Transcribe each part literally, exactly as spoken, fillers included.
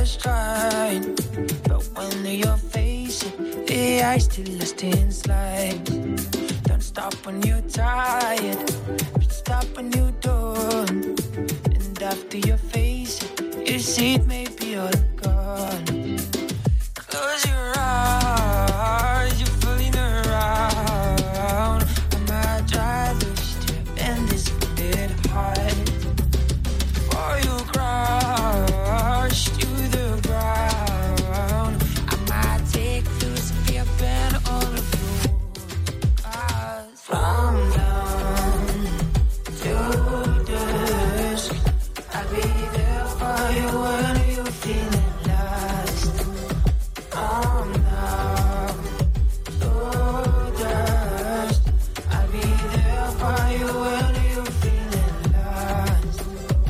was trying, but when you're facing the ice still lost in slide. Don't stop when you're tired, but stop when you're done. And after you face it, you see it may be all gone. Close your eyes, you're fooling around. I might try to step and this bit hard. Before you crash to the ground, I might take loose of your pen all of you. Cause from dawn to dusk, I'll be there for you when you're feeling lost. From dawn to dusk, I'll be there for you when you're feeling lost.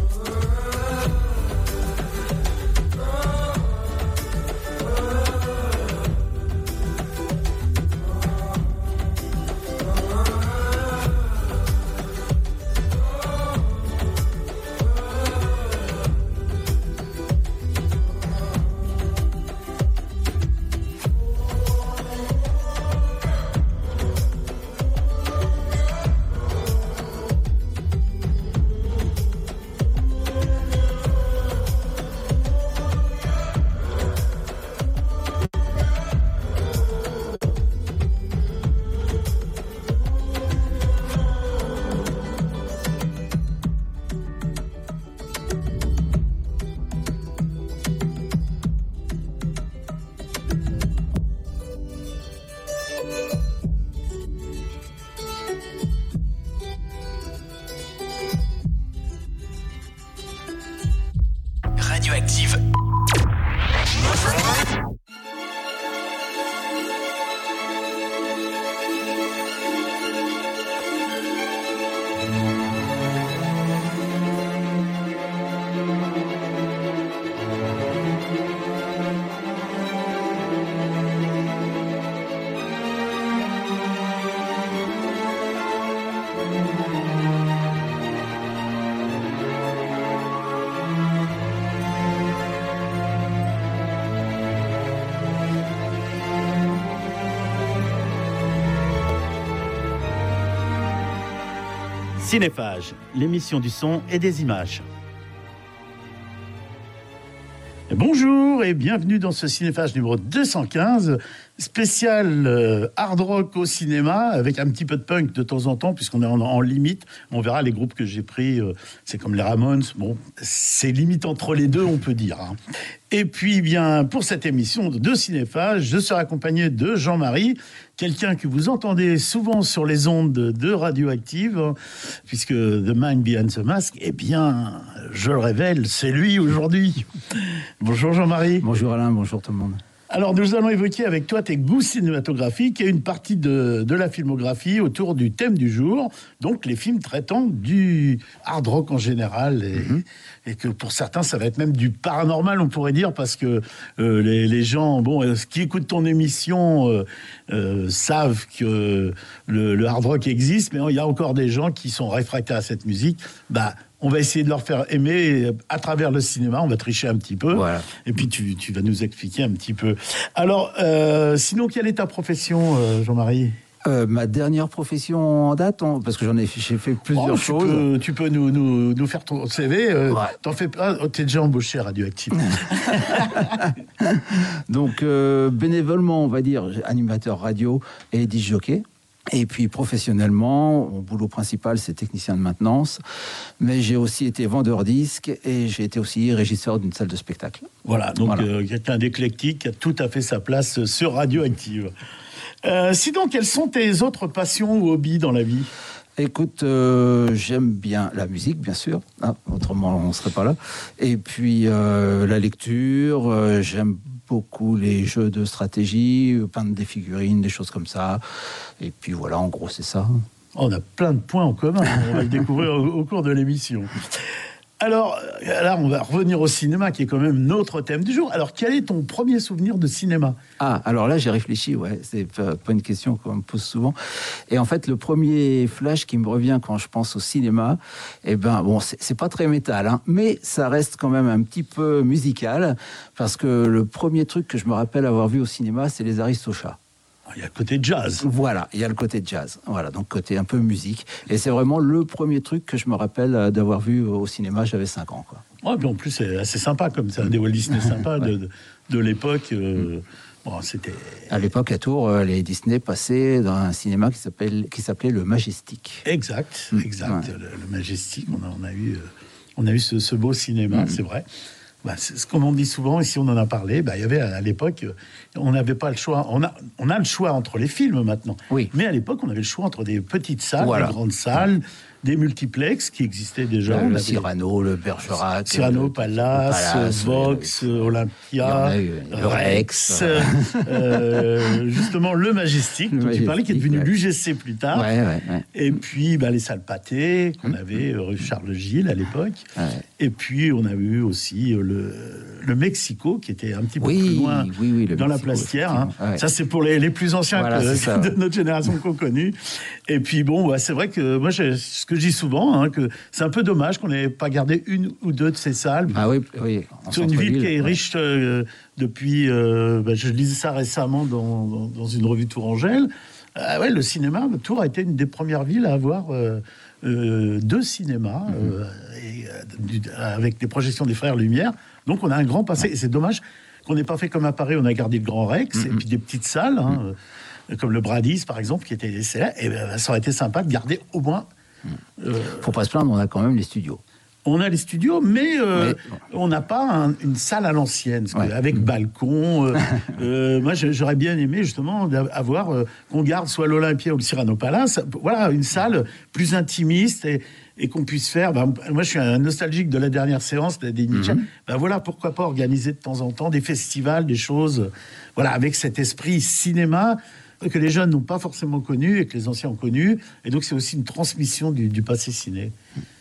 Radioactive. Cinéphage, l'émission du son et des images. Bonjour et bienvenue dans ce Cinéphage numéro deux cent quinze, spécial euh, hard rock au cinéma, avec un petit peu de punk de temps en temps, puisqu'on est en, en limite. On verra les groupes que j'ai pris, euh, c'est comme les Ramones, bon, c'est limite entre les deux, on peut dire. Hein. Et puis, bien, pour cette émission de Cinéphage, je serai accompagné de Jean-Marie, quelqu'un que vous entendez souvent sur les ondes de Radioactive, hein, puisque The Mind Behind the Mask, eh bien, je le révèle, c'est lui aujourd'hui. Bonjour Jean-Marie. Bonjour Alain, bonjour tout le monde. Alors, nous allons évoquer avec toi tes goûts cinématographiques et une partie de, de la filmographie autour du thème du jour, donc les films traitant du hard rock en général, et, mm-hmm. et que pour certains, ça va être même du paranormal, on pourrait dire, parce que euh, les, les gens bon, euh, qui écoutent ton émission euh, euh, savent que le, le hard rock existe, mais il y a encore des gens qui sont réfractaires à cette musique. Bah, on va essayer de leur faire aimer à travers le cinéma. On va tricher un petit peu. Voilà. Et puis, tu, tu vas nous expliquer un petit peu. Alors, euh, sinon, quelle est ta profession, euh, Jean-Marie ? Euh, ma dernière profession en date, on, parce que j'en ai j'ai fait plusieurs oh, tu choses. Peux, tu peux nous, nous, nous faire ton C V. Euh, ouais. T'en fais pas. Oh, t'es déjà embauché à Radioactive. Donc, euh, bénévolement, on va dire, animateur radio et disc jockey. Et puis professionnellement, mon boulot principal, c'est technicien de maintenance. Mais j'ai aussi été vendeur disque et j'ai été aussi régisseur d'une salle de spectacle. Voilà, donc voilà. Euh, quelqu'un d'éclectique qui a tout à fait sa place sur Radioactive. Euh, sinon, quelles sont tes autres passions ou hobbies dans la vie ? Écoute, euh, j'aime bien la musique, bien sûr. Hein, autrement, on ne serait pas là. Et puis, euh, la lecture. Euh, j'aime beaucoup les jeux de stratégie, peindre des figurines, des choses comme ça. Et puis, voilà, en gros, c'est ça. On a plein de points en commun. On va le découvrir au, au cours de l'émission. Alors, là, on va revenir au cinéma, qui est quand même notre thème du jour. Alors, quel est ton premier souvenir de cinéma? Ah, alors là, j'ai réfléchi, ouais. C'est pas, pas une question qu'on me pose souvent. Et en fait, le premier flash qui me revient quand je pense au cinéma, eh ben, bon, c'est, c'est pas très métal, hein, mais ça reste quand même un petit peu musical, parce que le premier truc que je me rappelle avoir vu au cinéma, c'est les Aristochats. Il y a le côté jazz. Voilà, il y a le côté jazz. Voilà, donc côté un peu musique. Et c'est vraiment le premier truc que je me rappelle d'avoir vu au cinéma. J'avais cinq ans, quoi. Ouais, puis en plus, c'est assez sympa, comme c'est un des Walt Disney sympas ouais. de, de, de l'époque. Euh, bon, c'était... À l'époque, à Tours, les Disney passaient dans un cinéma qui, s'appelle, qui s'appelait le Majestic. Exact, exact. Ouais. Le, le Majestic, on a, on a eu, on a eu ce, ce beau cinéma, mmh. c'est vrai. Bah, c'est ce qu'on dit souvent, ici on en a parlé, bah, il y avait à l'époque, on n'avait pas le choix, on a, on a le choix entre les films maintenant, oui. mais à l'époque on avait le choix entre des petites salles, voilà. des grandes salles, des multiplexes qui existaient déjà. Le, le avait... Cyrano, le Bergerac, Cyrano, le, Palace, Palace, Vox, le, Olympia, eu, le Rex, euh, justement le Majestic, le dont Majestic, tu parlais, qui est devenu ouais. l'U G C plus tard, ouais, ouais, ouais. et puis bah, les salles Pathé, qu'on avait rue Charles Gilles à l'époque, ouais. et puis on a eu aussi le, le Mexico, qui était un petit peu oui, plus loin, oui, oui, dans Mexico, la Plastière. Hein. Ouais. Ça, c'est pour les, les plus anciens voilà, que, ça, de ouais. notre génération qu'on connu. Et puis bon, bah, c'est vrai que moi, je, ce que je dis souvent, hein, que c'est un peu dommage qu'on n'ait pas gardé une ou deux de ces salles. Ah oui, oui. C'est une ville qui est ouais. riche euh, depuis... Euh, bah, je lisais ça récemment dans, dans, dans une revue tourangelle. Ah ouais, le cinéma, Tours a été une des premières villes à avoir euh, euh, deux cinémas, mm-hmm. euh, et, euh, du, avec des projections des Frères Lumière. Donc on a un grand passé. Ouais. Et c'est dommage qu'on n'ait pas fait comme à Paris, on a gardé le Grand Rex, mm-hmm. et puis des petites salles, hein, mm-hmm. comme le Bradis, par exemple, qui était là. Et ben, ça aurait été sympa de garder au moins... Euh, Faut pas se plaindre, on a quand même les studios. On a les studios, mais, euh, mais on n'a pas un, une salle à l'ancienne, ouais. avec mmh. balcon. Euh, euh, moi, j'aurais bien aimé justement avoir euh, qu'on garde soit l'Olympia ou le Cyrano Palace. Voilà, une salle plus intimiste et, et qu'on puisse faire. Ben, moi, je suis un nostalgique de la dernière séance des Nietzsche. Mmh. Ben voilà, pourquoi pas organiser de temps en temps des festivals, des choses. Voilà, avec cet esprit cinéma que les jeunes n'ont pas forcément connu et que les anciens ont connu. Et donc, c'est aussi une transmission du, du passé ciné.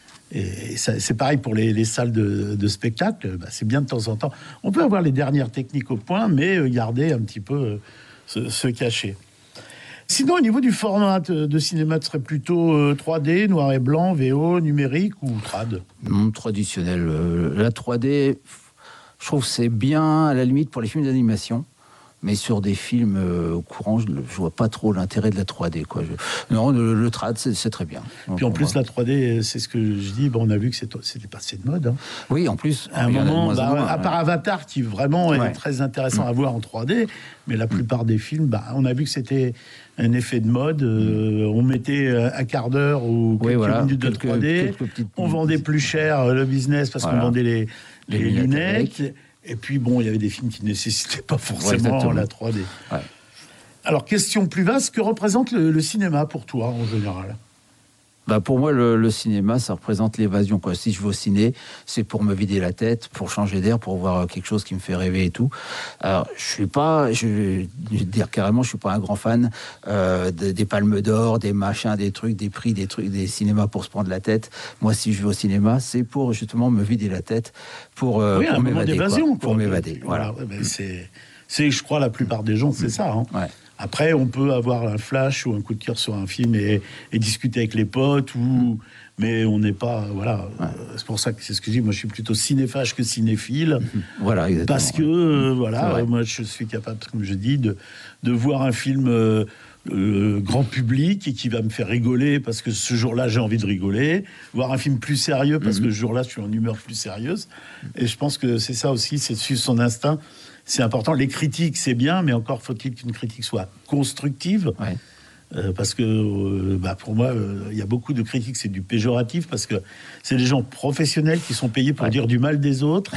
Et ça, c'est pareil pour les, les salles de, de spectacle. Bah, c'est bien de temps en temps. On peut avoir les dernières techniques au point, mais garder un petit peu euh, se, se cacher. Sinon, au niveau du format de cinéma, ce serait plutôt euh, trois D, noir et blanc, V O, numérique ou trad? Non, traditionnel. Euh, la trois D, je trouve que c'est bien, à la limite, pour les films d'animation. Mais sur des films euh, courants, je ne vois pas trop l'intérêt de la trois D, quoi. Je... Non, le, le trad, c'est, c'est très bien. Donc, puis en plus, la trois D, c'est ce que je dis, bon, on a vu que c'est, c'était passé de mode. Hein. Oui, en plus. À un moment, bah, moins, à part Avatar, qui vraiment ouais. est très intéressant mmh. à voir en trois D, mais la plupart mmh. des films, bah, on a vu que c'était un effet de mode. Euh, on mettait un quart d'heure ou quelques oui, voilà. minutes de quelques, trois D. On vendait plus cher le business parce voilà. qu'on vendait les, les, les lunettes. lunettes Et puis, bon, il y avait des films qui ne nécessitaient pas forcément ouais, la trois D. Ouais. Alors, question plus vaste, que représente le, le cinéma pour toi, en général? Bah pour moi, le, le cinéma, ça représente l'évasion, quoi. Si je vais au ciné, c'est pour me vider la tête, pour changer d'air, pour voir quelque chose qui me fait rêver et tout. Alors, je suis pas, je vais dire carrément, je suis pas un grand fan euh, de, des palmes d'or, des machins, des trucs, des prix, des trucs, des cinémas pour se prendre la tête. Moi, si je vais au cinéma, c'est pour justement me vider la tête, pour, euh, oui, pour un m'évader, moment d'évasion, quoi, pour m'évader. Voilà. voilà. Ben c'est, c'est, je crois, la plupart des gens, c'est mmh. ça. Hein. Ouais. Après, on peut avoir un flash ou un coup de cœur sur un film et, et discuter avec les potes, ou, mais on n'est pas... Voilà, ouais. C'est pour ça que c'est ce que je dis. Moi, je suis plutôt cinéphage que cinéphile. Voilà, exactement. Parce que, euh, voilà, moi, je suis capable, comme je dis, de, de voir un film euh, euh, grand public et qui va me faire rigoler parce que ce jour-là, j'ai envie de rigoler. Voir un film plus sérieux parce mm-hmm. que ce jour-là, je suis en humeur plus sérieuse. Et je pense que c'est ça aussi, c'est de suivre son instinct. C'est important. Les critiques, c'est bien, mais encore faut-il qu'une critique soit constructive. Ouais. Euh, parce que, euh, bah, pour moi, il euh, y a beaucoup de critiques, c'est du péjoratif, parce que c'est des gens professionnels qui sont payés pour ouais. dire du mal des autres.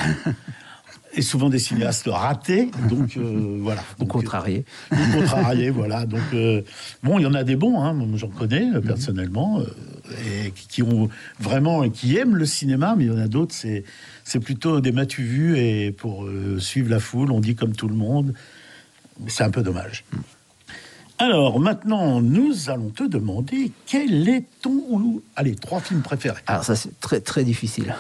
Et souvent des cinéastes ratés, donc euh, voilà. Ou contrariés. Euh, ou contrariés, voilà. Donc, euh, bon, il y en a des bons, hein, j'en connais euh, personnellement, euh, et qui, qui ont vraiment, qui aiment le cinéma, mais il y en a d'autres, c'est, c'est plutôt des m'as-tu vu, et pour euh, suivre la foule, on dit comme tout le monde. C'est un peu dommage. Alors, maintenant, nous allons te demander quel est ton... Allez, trois films préférés. Alors ça, c'est très, très difficile.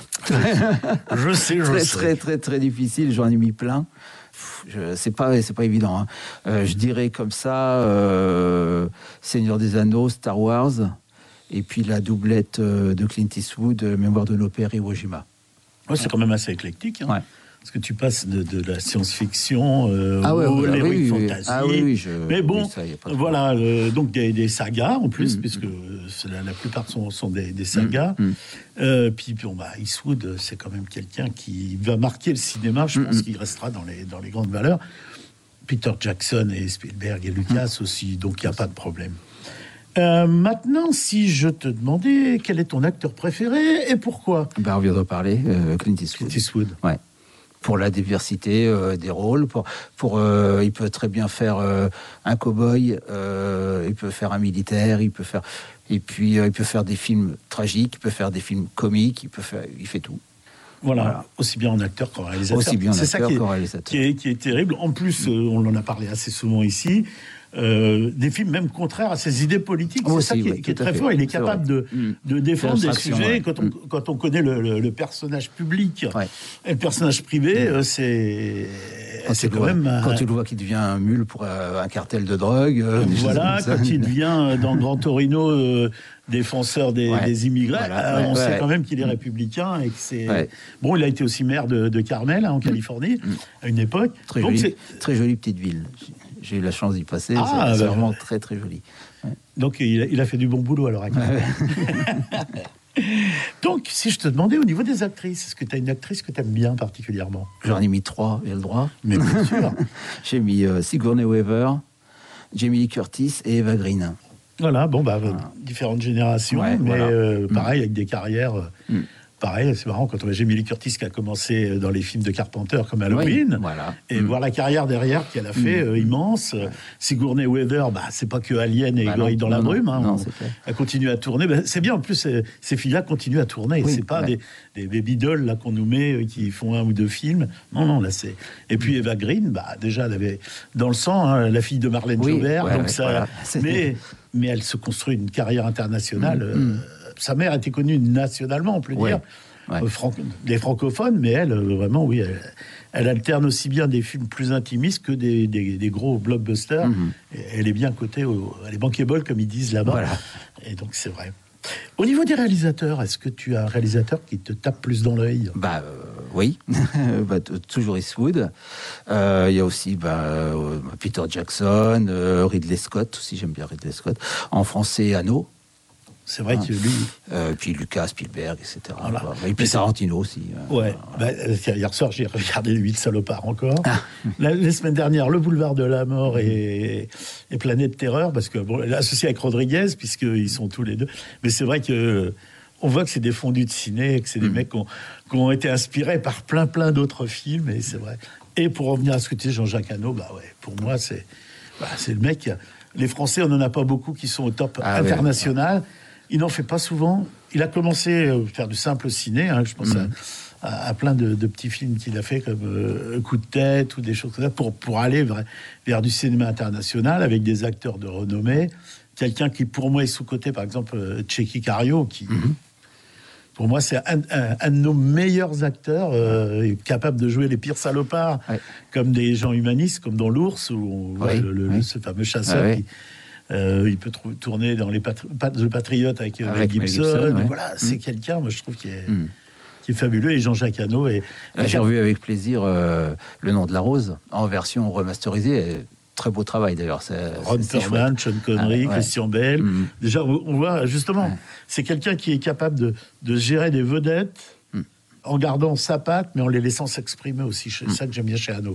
Je sais, je très, sais. Très, très, très difficile. J'en ai mis plein. Je, c'est pas, c'est pas évident. Hein. Euh, je dirais comme ça, euh, Seigneur des Anneaux, Star Wars, et puis la doublette de Clint Eastwood, Mémoire de nos pères, Iwo Jima. Ouais, c'est quand même assez éclectique. Hein. Ouais. Parce que tu passes de, de la science-fiction euh, ah ouais, au voilà, l'héroïque oui, oui, fantasy. Ah oui, oui, je, mais bon, oui, ça, y a pas de voilà, euh, donc des, des sagas en plus, mmh, puisque mmh. la, la plupart sont, sont des, des sagas. Mmh, mmh. Euh, puis, puis bon, bah, Eastwood, c'est quand même quelqu'un qui va marquer le cinéma. Je pense mmh. qu'il restera dans les, dans les grandes valeurs. Peter Jackson et Spielberg et Lucas mmh. aussi, donc il n'y a pas de problème. Euh, maintenant, si je te demandais quel est ton acteur préféré et pourquoi? Ben, on vient de parler, euh, Clint Eastwood. Clint Eastwood. Ouais. Pour la diversité euh, des rôles, pour, pour euh, il peut très bien faire euh, un cow-boy, euh, il peut faire un militaire, il peut faire, et puis euh, il peut faire des films tragiques, il peut faire des films comiques, il peut faire, il fait tout. Voilà, voilà. Aussi bien en acteur qu'en réalisateur. Aussi bien en C'est acteur ça qui est, qu'en réalisateur. Qui est, qui est terrible. En plus, euh, on en a parlé assez souvent ici. Euh, des films même contraires à ses idées politiques, oh, c'est si, ça qui est, oui, qui est très fort. Il est capable de, mmh. de défendre des sujets ouais. quand, on, mmh. quand on connaît le, le, le personnage public ouais. et le personnage privé, mmh. c'est, quand c'est quand vois, même... Quand un... tu le vois qui devient un mule pour euh, un cartel de drogue... Euh, voilà, quand il devient dans Grand Torino euh, défenseur des, ouais. des immigrés, voilà, ouais, on ouais, sait ouais. quand même qu'il est républicain et que c'est... Ouais. Bon, il a été aussi maire de, de Carmel, hein, en Californie, mmh. à une époque. Très, Donc, jolie, très jolie petite ville. J'ai eu la chance d'y passer, ah, c'est, c'est bah, vraiment très très joli. Ouais. Donc il a, il a fait du bon boulot à l'heure actuelle. Ouais. Donc si je te demandais au niveau des actrices, est-ce que tu as une actrice que tu aimes bien particulièrement? J'en ai mis trois, j'ai le droit. Mais bien sûr. J'ai mis euh, Sigourney Weaver, Jamie Lee Curtis et Eva Green. Voilà, bon bah voilà. Différentes générations, ouais, mais voilà. euh, pareil, mmh. avec des carrières... Euh, mmh. Pareil, c'est marrant quand on voit Jamie Lee Curtis qui a commencé dans les films de Carpenter comme Halloween, oui, voilà. et mmh. voir la carrière derrière qu'elle a fait mmh. euh, immense. Ouais. Sigourney Weaver, bah, c'est pas que Alien et bah Gorille dans non, la non, brume. Hein, non, on, elle continue à tourner. Bah, c'est bien, en plus, ces, ces filles-là continuent à tourner. Oui, c'est pas ouais. des, des baby dolls là, qu'on nous met qui font un ou deux films. Non, non, là c'est. Et puis Eva Green, bah, déjà, elle avait dans le sang hein, la fille de Marlène oui, Jobert. Ouais, donc ouais, ça, voilà. mais, mais elle se construit une carrière internationale. Mmh. Euh, sa mère était connue nationalement, on peut ouais. dire. Ouais. Euh, franc- des francophones, mais elle, euh, vraiment, oui, elle, elle alterne aussi bien des films plus intimistes que des, des, des gros blockbusters. Mm-hmm. Et elle est bien cotée, au, elle est bankable, comme ils disent là-bas. Voilà. Et donc, c'est vrai. Au niveau des réalisateurs, est-ce que tu as un réalisateur qui te tape plus dans l'œil? Bah euh, oui, bah, t- toujours Eastwood. Il euh, y a aussi bah, euh, Peter Jackson, euh, Ridley Scott aussi, j'aime bien Ridley Scott. En français, Hano. C'est vrai hein. que lui... Euh, puis Lucas, Spielberg, et cetera. Voilà. Et puis Tarantino aussi. Euh, ouais. Bah, hier soir, j'ai regardé Les Huit Salopards encore. Ah. La, les semaines dernières, Le Boulevard de la Mort et, et Planète Terreur, parce que bon, associé avec Rodriguez, puisqu'ils sont tous les deux. Mais c'est vrai que on voit que c'est des fondus de ciné, que c'est des mmh. mecs qui ont, qui ont été inspirés par plein, plein d'autres films, et c'est vrai. Et pour revenir à ce que tu dis, Jean-Jacques Hano, bah ouais, pour moi, c'est, bah, c'est le mec... Les Français, on n'en a pas beaucoup qui sont au top ah, international. Ouais. Il n'en fait pas souvent. Il a commencé à faire du simple ciné. Hein, je pense mmh. à, à, à plein de, de petits films qu'il a fait, comme euh, Coup de tête ou des choses comme ça, pour, pour aller vers, vers du cinéma international avec des acteurs de renommée. Quelqu'un qui, pour moi, est sous-coté, par exemple, euh, Tchéky Cario, qui, mmh. pour moi, c'est un, un, un de nos meilleurs acteurs, euh, capable de jouer les pires salopards, ouais. comme des gens humanistes, comme dans L'Ours, où on voit oui, le, le, oui. ce fameux chasseur ah, qui... Oui. Euh, il peut trou- tourner dans les patri- pat- The Patriote avec, euh, avec Gibson. Gibson ouais. Voilà, c'est mmh. quelqu'un, moi je trouve, qui est, mmh. qui est fabuleux. Et Jean-Jacques Hano. Et, et j'ai revu avec plaisir euh, Le Nom de la Rose en version remasterisée. Et très beau travail d'ailleurs. C'est, Ron c'est, Perlman, Sean Connery, ah, ouais. Christian Bale. Mmh. Déjà, on voit justement, ouais. c'est quelqu'un qui est capable de, de gérer des vedettes mmh. en gardant sa patte, mais en les laissant s'exprimer aussi. C'est mmh. ça que j'aime bien chez Hano.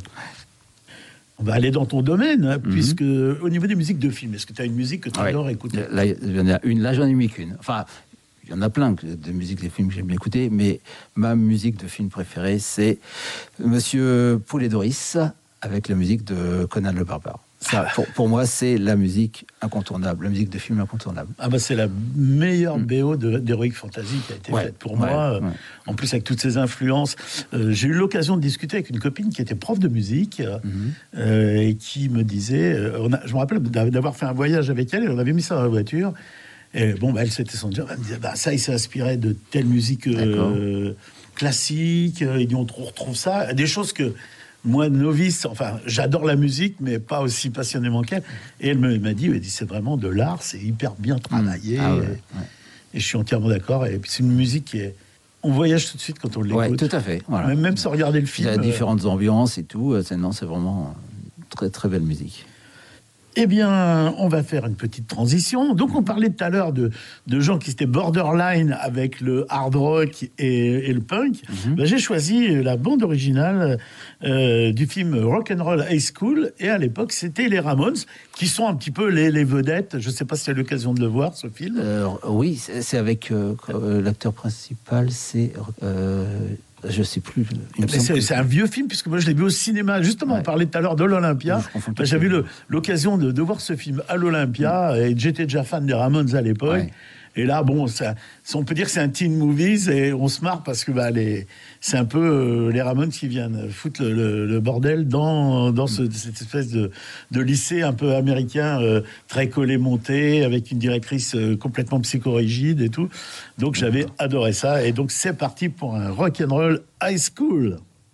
On va aller dans ton domaine, hein, mm-hmm. puisque au niveau des musiques de films, est-ce que tu as une musique que tu adores ouais. écouter? Là, il y en a une, là j'en ai mis qu'une. Enfin, il y en a plein de musiques de films que j'aime bien écouter, mais ma musique de film préférée, c'est Monsieur Poulet Doris, avec la musique de Conan le Barbare. Ça, pour, pour moi, c'est la musique incontournable, la musique de film incontournable. Ah bah c'est la meilleure mm. B O de, d'Heroic Fantasy qui a été ouais, faite pour ouais, moi. Ouais. En plus, avec toutes ces influences. Euh, j'ai eu l'occasion de discuter avec une copine qui était prof de musique mm-hmm. euh, et qui me disait... Euh, on a, je me rappelle d'avoir fait un voyage avec elle et on avait mis ça dans la voiture. Et bon, bah, elle, c'était son job. Elle me disait, bah, ça, il s'est inspiré de telle musique euh, classique. Et on retrouve ça. Des choses que... Moi, novice, enfin, j'adore la musique, mais pas aussi passionnément qu'elle. Et elle m'a dit, elle dit, c'est vraiment de l'art, c'est hyper bien travaillé. Mmh. Ah ouais, ouais. Et je suis entièrement d'accord. Et puis, c'est une musique qui est... On voyage tout de suite quand on l'écoute. Oui, tout à fait. Voilà. Même, même sans regarder le film. Il y a différentes euh... ambiances et tout. C'est, non, c'est vraiment très, très belle musique. Eh bien, on va faire une petite transition. Donc, on parlait tout à l'heure de, de gens qui étaient borderline avec le hard rock et, et le punk. Mm-hmm. Ben, j'ai choisi la bande originale euh, du film Rock'n'Roll High School. Et à l'époque, c'était les Ramones, qui sont un petit peu les, les vedettes. Je ne sais pas si tu as l'occasion de le voir, ce film. Euh, oui, c'est, c'est avec euh, euh, l'acteur principal, c'est... Euh, je sais plus. C'est, que... c'est un vieux film, puisque moi je l'ai vu au cinéma. Justement, ouais. On parlait tout à l'heure de l'Olympia. Ben, j'avais eu le, l'occasion de, de voir ce film à l'Olympia, ouais. Et j'étais déjà fan des Ramones à l'époque. Ouais. Et là, bon, ça, on peut dire que c'est un teen movies et on se marre parce que bah, les, c'est un peu euh, les Ramones qui viennent foutre le, le, le bordel dans, dans ce, cette espèce de, de lycée un peu américain, euh, très collé-monté, avec une directrice euh, complètement psychorigide et tout. Donc j'avais adoré ça. Et donc c'est parti pour un rock'n'roll high school.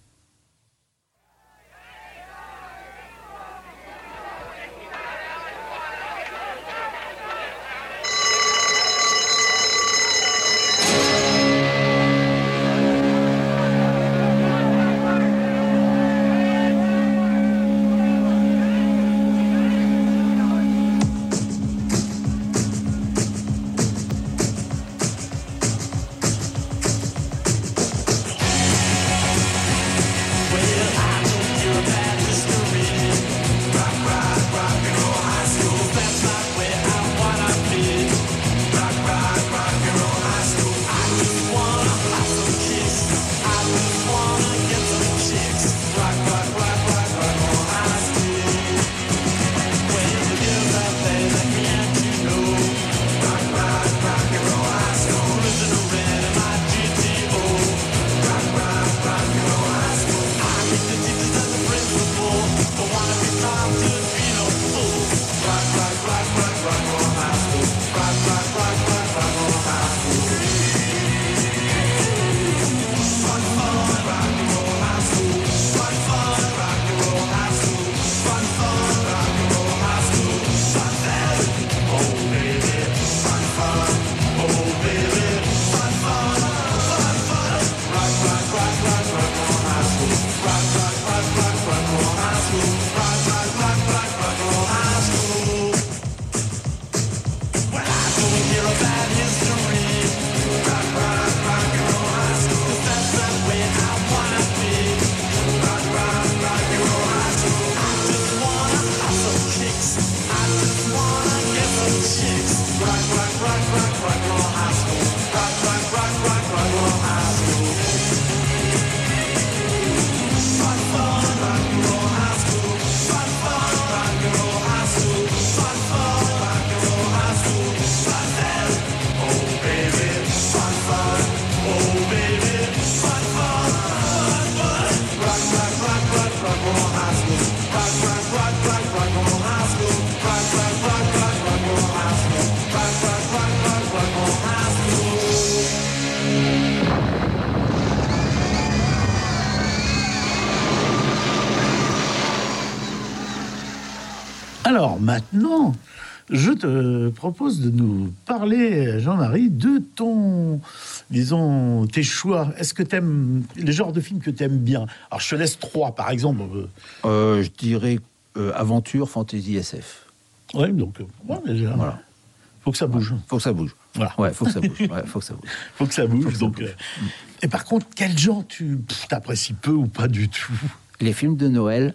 Alors maintenant, je te propose de nous parler, Jean-Marie, de ton, disons, tes choix. Est-ce que tu aimes les genres de films que tu aimes bien? Alors, je te laisse trois, par exemple. Euh, je dirais euh, aventure, fantasy, S F. Oui, donc, euh, ouais, déjà. Voilà. Faut que ça bouge. Ouais, faut que ça bouge. Voilà. Ouais, faut que ça bouge. Ouais, faut que ça bouge. faut que ça bouge. Que donc, ça bouge. Euh... Et par contre, quel genre tu t'apprécies peu ou pas du tout? Les films de Noël,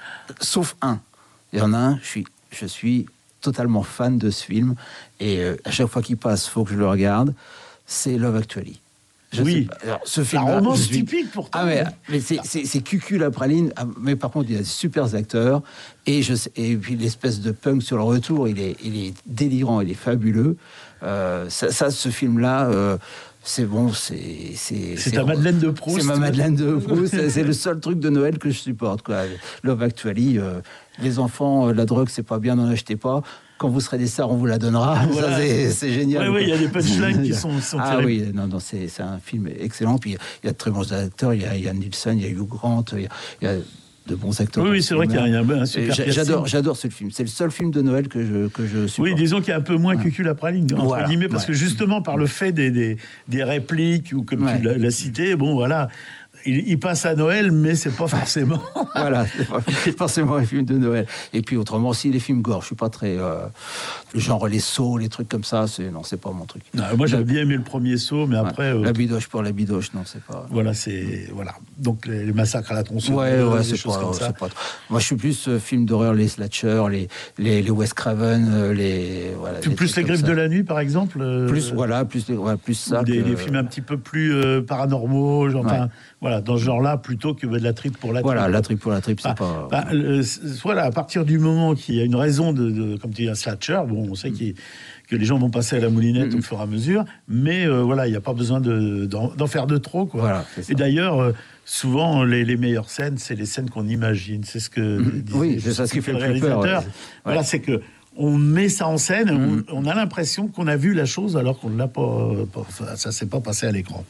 sauf un. Il y en a un, je suis, je suis totalement fan de ce film. Et euh, à chaque fois qu'il passe, il faut que je le regarde. C'est Love Actually. Je Oui. sais pas. Alors, ce film La romance typique, pourtant. Ah mais, mais c'est, c'est, c'est cucul la praline. Ah, mais par contre, il y a des super acteurs. Et, je sais, et puis l'espèce de punk sur le retour, il est, il est délirant, il est fabuleux. Euh, ça, ça, ce film-là... Euh, c'est bon, c'est... C'est, c'est ta Madeleine de Proust. C'est ma Madeleine de Proust. c'est, c'est le seul truc de Noël que je supporte, quoi. Love Actually, euh, les enfants, euh, la drogue, c'est pas bien, n'en achetez pas. Quand vous serez des stars, on vous la donnera. Voilà. Ça, c'est, c'est génial. Oui, oui, il y a des punchlines qui sont, sont Ah oui, non, non, c'est, c'est un film excellent. Puis il y a de très bons acteurs. Il y a Ian Nielsen, il y a Hugh Grant, il y a... Il y a de bons acteurs. Oui, oui, c'est vrai qu'il y a, il y a un super J'a, j'adore, j'adore ce film. C'est le seul film de Noël que je, que je supporte. Oui, disons qu'il y a un peu moins ouais. cucul à praline, entre voilà. guillemets, parce ouais. que justement, par le fait des, des, des répliques, ou comme ouais. tu l'as, l'as cité, bon, voilà, il, il passe à Noël, mais c'est pas forcément... voilà, c'est pas forcément un film de Noël. Et puis, autrement, aussi, les films gore, je suis pas très... Euh, genre les sauts, les trucs comme ça, c'est, non, c'est pas mon truc. Non, moi, j'avais bien aimé le premier saut, mais après... Ouais. Euh, la bidoche pour la bidoche, non, c'est pas... Voilà, c'est... Voilà. Donc, les, les massacres à la tronçonneuse, ouais, ouais, des c'est choses pas, comme ça. C'est pas... Moi, je suis plus euh, film d'horreur, les slashers, les, les, les Wes Craven, euh, les... Voilà, plus, plus les griffes de la nuit, par exemple euh, Plus, voilà, plus, ouais, plus ça. Des, que... des films un petit peu plus euh, paranormaux, genre, ouais. enfin, voilà, dans ce genre-là, plutôt que de la tripe pour la tripe. Voilà, la tripe pour la tripe, c'est ah, pas... Bah, euh, voilà, à partir du moment qu'il y a une raison de, de comme tu dis, un slasher, bon, on sait mm. qu'il, que les gens vont passer à la moulinette mm. au fur et à mesure, mais euh, voilà, il n'y a pas besoin de, d'en, d'en faire de trop, quoi. Voilà, et d'ailleurs, euh, souvent, les, les meilleures scènes, c'est les scènes qu'on imagine. C'est ce que mm. disait, oui, c'est ça ce qui fait le réalisateur. Peur, ouais. Voilà, c'est que on met ça en scène, mm. on, on a l'impression qu'on a vu la chose alors qu'on ne l'a pas, pas ça s'est pas passé à l'écran.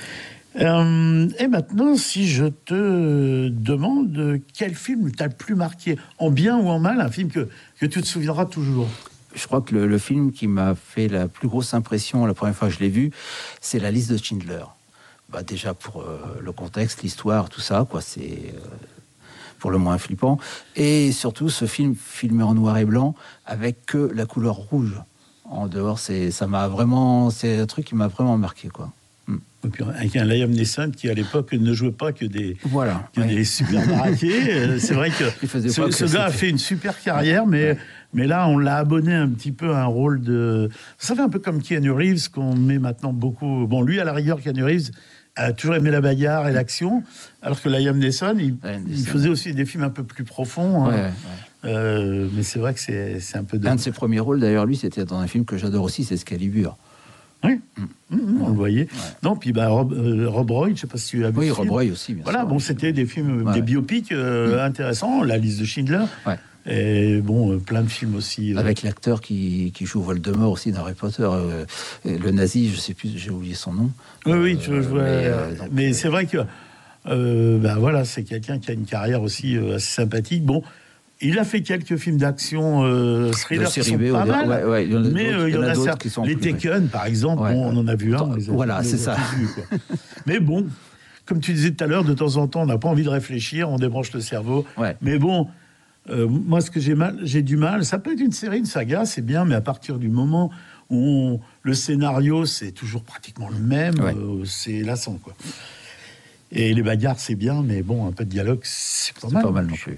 Euh, et maintenant, si je te demande quel film t'a le plus marqué, en bien ou en mal, un film que, que tu te souviendras toujours. Je crois que le, le film qui m'a fait la plus grosse impression la première fois que je l'ai vu, c'est La Liste de Schindler. Bah déjà pour euh, le contexte, l'histoire, tout ça, quoi, c'est euh, pour le moins flippant. Et surtout, ce film filmé en noir et blanc avec que la couleur rouge. En dehors, c'est ça m'a vraiment, c'est un truc qui m'a vraiment marqué, quoi. Et puis avec un Liam Neeson qui à l'époque ne jouait pas que des, voilà, que ouais. des super baraqués. C'est vrai que ce, ce gars a fait une super carrière, mais, ouais. mais là on l'a abonné un petit peu à un rôle de... Ça fait un peu comme Keanu Reeves qu'on met maintenant beaucoup... Bon, lui à la rigueur, Keanu Reeves a toujours aimé la bagarre et l'action, alors que Liam Neeson, il, ouais, il faisait aussi des films un peu plus profonds. Hein. Ouais, ouais. Euh, mais c'est vrai que c'est, c'est un peu... De... Un de ses premiers rôles d'ailleurs, lui, c'était dans un film que j'adore aussi, c'est Excalibur. Oui, mmh. Mmh, on le voyait. Ouais. Non, puis bah, Rob, euh, Rob Roy, je ne sais pas si tu as vu. Oui, Rob Roy aussi, bien voilà, sûr. Bon, c'était des films, ouais. des biopics euh, mmh. intéressants, La Liste de Schindler. Ouais. Et bon, euh, plein de films aussi. Euh... Avec l'acteur qui, qui joue Voldemort aussi dans Harry Potter, euh, le nazi, je ne sais plus, j'ai oublié son nom. Oui, oui, je, je vois. Mais, euh, donc, mais c'est vrai que euh, ben voilà, c'est quelqu'un qui a une carrière aussi euh, assez sympathique. Bon. Il a fait quelques films d'action euh, thriller qui sont B, pas mal, ouais, ouais, il y en a mais euh, il y en a, a certains. Les Taken, par exemple, ouais, bon, on en a vu un. On les a, voilà, c'est ça. Vus, quoi. Mais bon, comme tu disais tout à l'heure, de temps en temps, on n'a pas envie de réfléchir, on débranche le cerveau. Ouais. Mais bon, euh, moi, ce que j'ai mal, j'ai du mal, ça peut être une série, une saga, c'est bien, mais à partir du moment où on, le scénario, c'est toujours pratiquement le même, ouais. euh, c'est lassant, quoi. Et les bagarres, c'est bien, mais bon, un peu de dialogue, c'est pas c'est mal. pas mal non plus.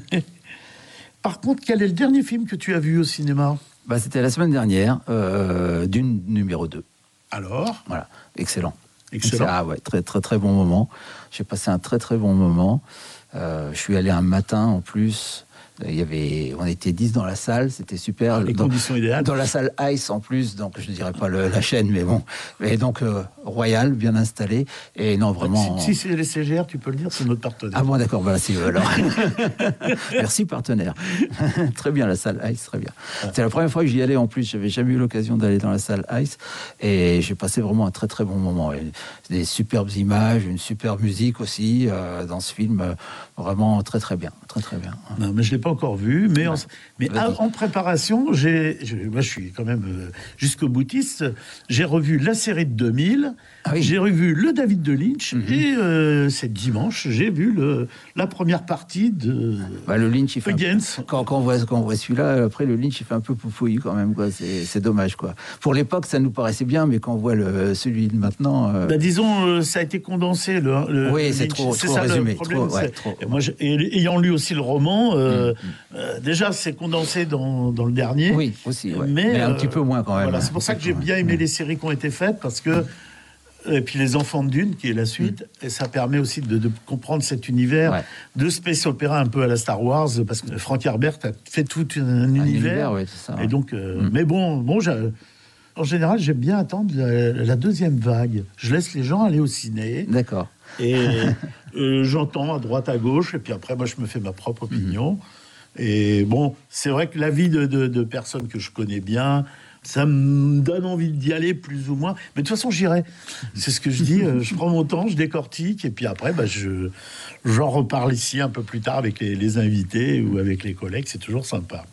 Par contre, quel est le dernier film que tu as vu au cinéma ? Bah, c'était la semaine dernière, euh, Dune numéro deux. Alors ? Voilà, excellent. Excellent. Ah ouais, très très très bon moment. J'ai passé un très très bon moment. Euh, je suis allé un matin en plus. Il y avait, on était dix dans la salle, c'était super. Les dans, conditions idéales. Dans la salle Ice en plus, donc je ne dirais pas le, la chaîne, mais bon. Et donc euh, Royal, bien installé. Et non, vraiment. Si, si c'est les C G R, tu peux le dire, c'est notre partenaire. Ah bon, d'accord, voilà, c'est eux alors. Merci partenaire. Très bien la salle Ice, très bien. Ouais. C'est la première fois que j'y allais en plus. J'avais jamais eu l'occasion d'aller dans la salle Ice, et j'ai passé vraiment un très très bon moment. Et des superbes images, une superbe musique aussi euh, dans ce film, euh, vraiment très très bien, très très bien. Non, mais je l'ai pas encore vu, mais, en, mais à, en préparation, j'ai, je, moi je suis quand même euh, jusqu'au boutiste. J'ai revu la série de deux mille, ah oui. J'ai revu le David de Lynch, mm-hmm. et euh, c'est dimanche, j'ai vu le, la première partie de bah, le Lynch. Il fait Against. Peu, quand, quand, on voit, quand on voit celui-là, après le Lynch, il fait un peu poufouille quand même, quoi. C'est, c'est dommage, quoi. Pour l'époque, ça nous paraissait bien, mais quand on voit le, celui de maintenant, euh... bah, disons, euh, ça a été condensé. Le, le oui, le c'est Lynch. trop, c'est trop ça, résumé. Le problème, trop, ouais, trop, et moi, je, et, ayant lu aussi le roman, euh, mm-hmm. euh, déjà c'est condensé dans, dans le dernier. Oui, aussi, ouais. mais, mais un euh, petit peu moins quand même. Voilà, c'est pour ça que j'ai bien aimé les séries qui ont été faites, parce que Et puis Les Enfants de Dune, qui est la suite, mmh. et ça permet aussi de, de comprendre cet univers ouais. de space opéra un peu à la Star Wars, parce que Frank Herbert a fait tout un, un, un univers. univers ouais, c'est ça, ouais. Et donc, euh, mmh. mais bon, bon, en général, j'aime bien attendre la, la deuxième vague. Je laisse les gens aller au ciné. D'accord. Et euh, j'entends à droite, à gauche, et puis après, moi, je me fais ma propre opinion. Mmh. Et bon, c'est vrai que l'avis de, de, de personnes que je connais bien, ça me donne envie d'y aller plus ou moins. Mais de toute façon, j'irai. C'est ce que je dis. Euh, je prends mon temps, je décortique. Et puis après, bah, je, j'en reparle ici un peu plus tard avec les, les invités ou avec les collègues. C'est toujours sympa.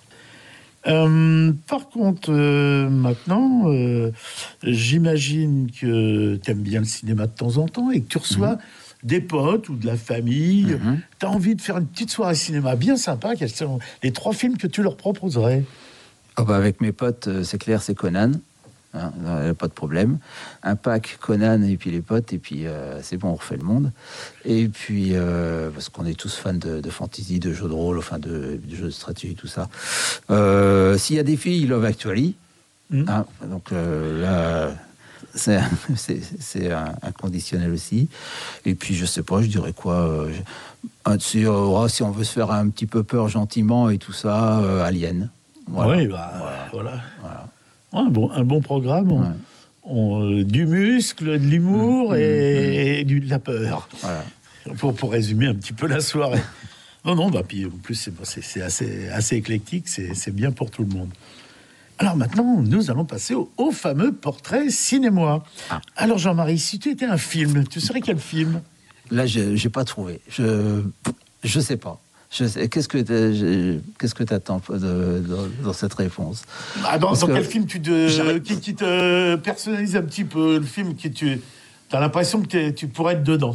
Euh, par contre, euh, maintenant, euh, j'imagine que tu aimes bien le cinéma de temps en temps et que tu reçois mmh. des potes ou de la famille. Mmh. Tu as envie de faire une petite soirée cinéma bien sympa. Quels sont les trois films que tu leur proposerais ? Oh bah avec mes potes, c'est clair, c'est Conan. Hein, pas de problème. Un pack Conan et puis les potes, et puis euh, c'est bon, on refait le monde. Et puis, euh, parce qu'on est tous fans de, de fantasy, de jeux de rôle, enfin de, de jeux de stratégie, tout ça. Euh, s'il y a des filles, Love Actually. Mmh. Hein, donc euh, là, c'est, c'est, c'est un, un conditionnel aussi. Et puis, je sais pas, je dirais quoi euh, je, oh, si on veut se faire un petit peu peur gentiment et tout ça, euh, Alien. Voilà. Oui, bah, voilà. voilà. voilà. Un, bon, un bon programme, on, ouais. on, euh, du muscle, de l'humour mmh, et, mmh. et du, de la peur. Voilà. Pour, pour résumer un petit peu la soirée. non, non, bah, puis en plus, c'est, c'est, c'est assez, assez éclectique, c'est, c'est bien pour tout le monde. Alors maintenant, nous allons passer au, au fameux portrait cinéma. Ah. Alors Jean-Marie, si tu étais un film, tu serais quel film ? Là, je n'ai pas trouvé. Je ne sais pas. Je sais, qu'est-ce que je, qu'est-ce que t'attends de, de, dans cette réponse ? Ah, dans, dans quel film tu te, qui, qui te personnalise un petit peu le film qui tu as l'impression que tu pourrais être dedans ?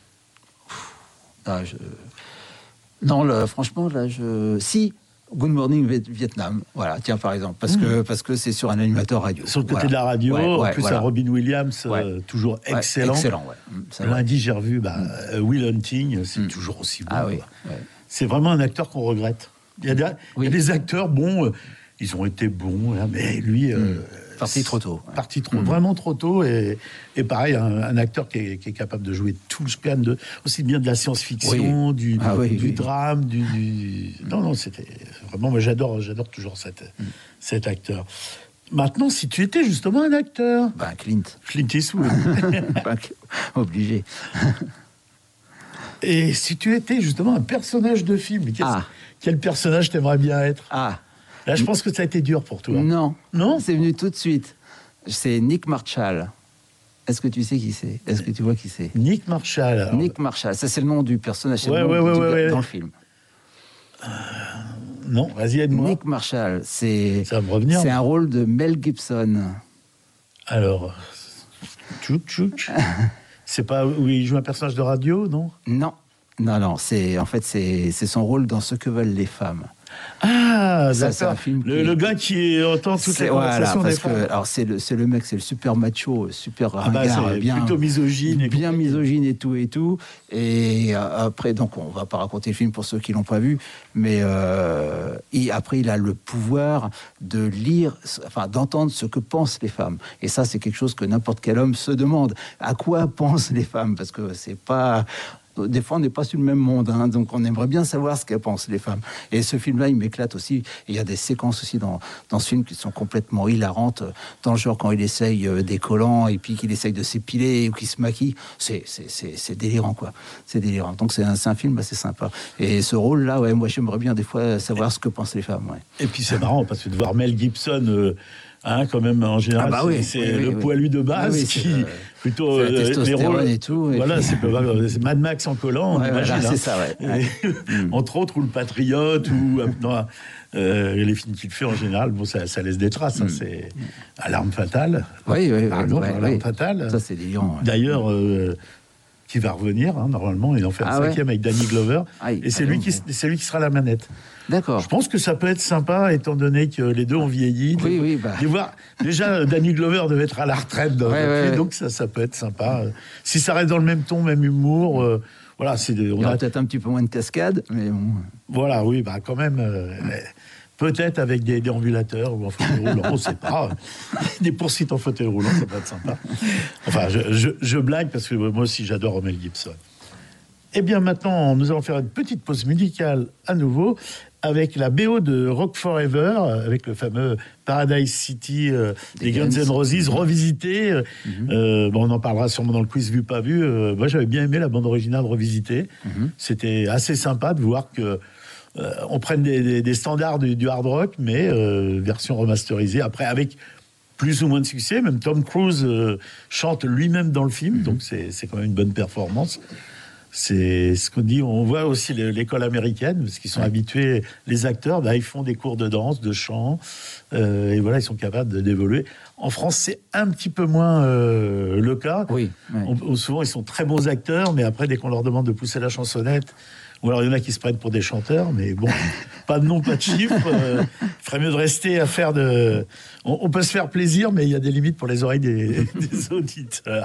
ah, je... Non, là, franchement, là, je si Good Morning Vietnam, voilà, tiens par exemple, parce mmh. que parce que c'est sur un animateur radio. Sur le côté voilà. de la radio, ouais, ouais, en plus voilà. un Robin Williams, ouais. euh, toujours excellent. Ouais, excellent, ouais. Lundi, j'ai revu bah, mmh. Will Hunting, c'est mmh. toujours aussi bon. Ah oui. Ouais. C'est vraiment un acteur qu'on regrette. Il y a des, oui. il y a des acteurs, bon, euh, ils ont été bons, hein, mais lui... Euh, mmh. Parti trop tôt. Ouais. Parti trop, mmh. vraiment trop tôt. Et, et pareil, un, un acteur qui est, qui est capable de jouer tout le span, de, aussi bien de la science-fiction, oui. du, ah, oui, du oui. drame, du, du... Non, non, c'était... Vraiment, moi, j'adore, j'adore toujours cette, mmh. cet acteur. Maintenant, si tu étais justement un acteur... Ben, Clint. Clint Eastwood. Obligé. Et si tu étais justement un personnage de film, quel, ah. quel personnage t'aimerais bien être ? Ah. Là, je pense que ça a été dur pour toi. Non. Non ? C'est venu tout de suite. C'est Nick Marshall. Est-ce que tu sais qui c'est ? Est-ce que tu vois qui c'est ? Nick Marshall. Alors... Nick Marshall. Ça, c'est le nom du personnage ouais, ouais, ouais, ouais, du, ouais, dans ouais. le film. Euh, non, vas-y, aide-moi. Nick Marshall, c'est... Ça va me revenir. C'est un rôle de Mel Gibson. Alors... Tchouk, tchouk. C'est pas où il joue un personnage de radio, non ? Non. Non, non, c'est, en fait, c'est, c'est son rôle dans Ce que veulent les femmes. Ah, ça, c'est un film le, qui... le gars qui entend toutes c'est, les conversations voilà, des parce que, alors c'est le, c'est le mec, c'est le super macho, super ah bah, ringard, bien, plutôt misogyne, et bien misogyne et tout et tout. Et euh, après, donc, on va pas raconter le film pour ceux qui l'ont pas vu, mais euh, et après, il a le pouvoir de lire, enfin, d'entendre ce que pensent les femmes. Et ça, c'est quelque chose que n'importe quel homme se demande. À quoi pensent les femmes ? Parce que c'est pas... Des fois, on n'est pas sur le même monde, hein, donc on aimerait bien savoir ce qu'elles pensent, les femmes. Et ce film-là, il m'éclate aussi. Et il y a des séquences aussi dans, dans ce film qui sont complètement hilarantes, dans le genre quand il essaye euh, des collants et puis qu'il essaye de s'épiler ou qu'il se maquille. C'est, c'est, c'est, c'est délirant, quoi. C'est délirant. Donc c'est un, c'est un film assez sympa. Et ce rôle-là, ouais, moi, j'aimerais bien des fois savoir ce que pensent les femmes. Ouais. Et puis c'est marrant, parce que de voir Mel Gibson... Euh... Hein, quand même, en général, ah bah oui, c'est, oui, c'est oui, le oui. poilu de base oui, qui, c'est, plutôt, c'est la euh, testostérone les rôles, et tout. Et voilà, puis... c'est, c'est Mad Max en collant, on ouais, imagine. voilà, hein. c'est ça, ouais. Et, mm. Entre autres, ou Le Patriote, ou non, euh, les films qu'il fait en général, bon, ça, ça laisse des traces. Mm. Hein, c'est Alarme Fatale. Oui, oui, par exemple, ouais, Alarme oui. Fatale. Ça, c'est délirant. Ouais. D'ailleurs, euh, qui va revenir, hein, normalement, il en fait un ah, cinquième ouais. avec Danny Glover, ah, et c'est, ah, lui qui, c'est lui qui sera à la manette. D'accord. Je pense que ça peut être sympa, étant donné que les deux ont vieilli. Oui, de, oui, bah. de voir, déjà, Danny Glover devait être à la retraite, dans ouais, ouais, ouais. donc ça, ça peut être sympa. Si ça reste dans le même ton, même humour, euh, voilà. C'est, on Il y aura a peut-être un petit peu moins de cascade, mais bon. Voilà, oui, bah quand même. Euh, peut-être avec des déambulateurs ou en fauteuil roulant, on ne sait pas. Des poursuites en fauteuil roulant, ça peut être sympa. Enfin, je, je, je blague parce que moi aussi j'adore Mel Gibson. Eh bien maintenant, nous allons faire une petite pause musicale à nouveau avec la B O de Rock Forever, avec le fameux Paradise City euh, des Guns N' Roses revisité. Mm-hmm. Euh, bon, on en parlera sûrement dans le quiz vu pas vu. Euh, moi, j'avais bien aimé la bande originale revisitée. Mm-hmm. C'était assez sympa de voir que euh, on prenne des, des, des standards du, du hard rock, mais euh, version remasterisée. Après, avec plus ou moins de succès. Même Tom Cruise euh, chante lui-même dans le film, mm-hmm. donc c'est, c'est quand même une bonne performance. C'est ce qu'on dit. On voit aussi l'école américaine, parce qu'ils sont ouais. habitués, les acteurs, bah, ils font des cours de danse, de chant, euh, et voilà, ils sont capables d'évoluer. En France, c'est un petit peu moins euh, le cas. Oui. Ouais. On, on, souvent, ils sont très bons acteurs, mais après, dès qu'on leur demande de pousser la chansonnette, ou alors il y en a qui se prennent pour des chanteurs, mais bon, pas de nom, pas de chiffre. Il euh, ferait mieux de rester à faire de. On, on peut se faire plaisir, mais il y a des limites pour les oreilles des, des auditeurs.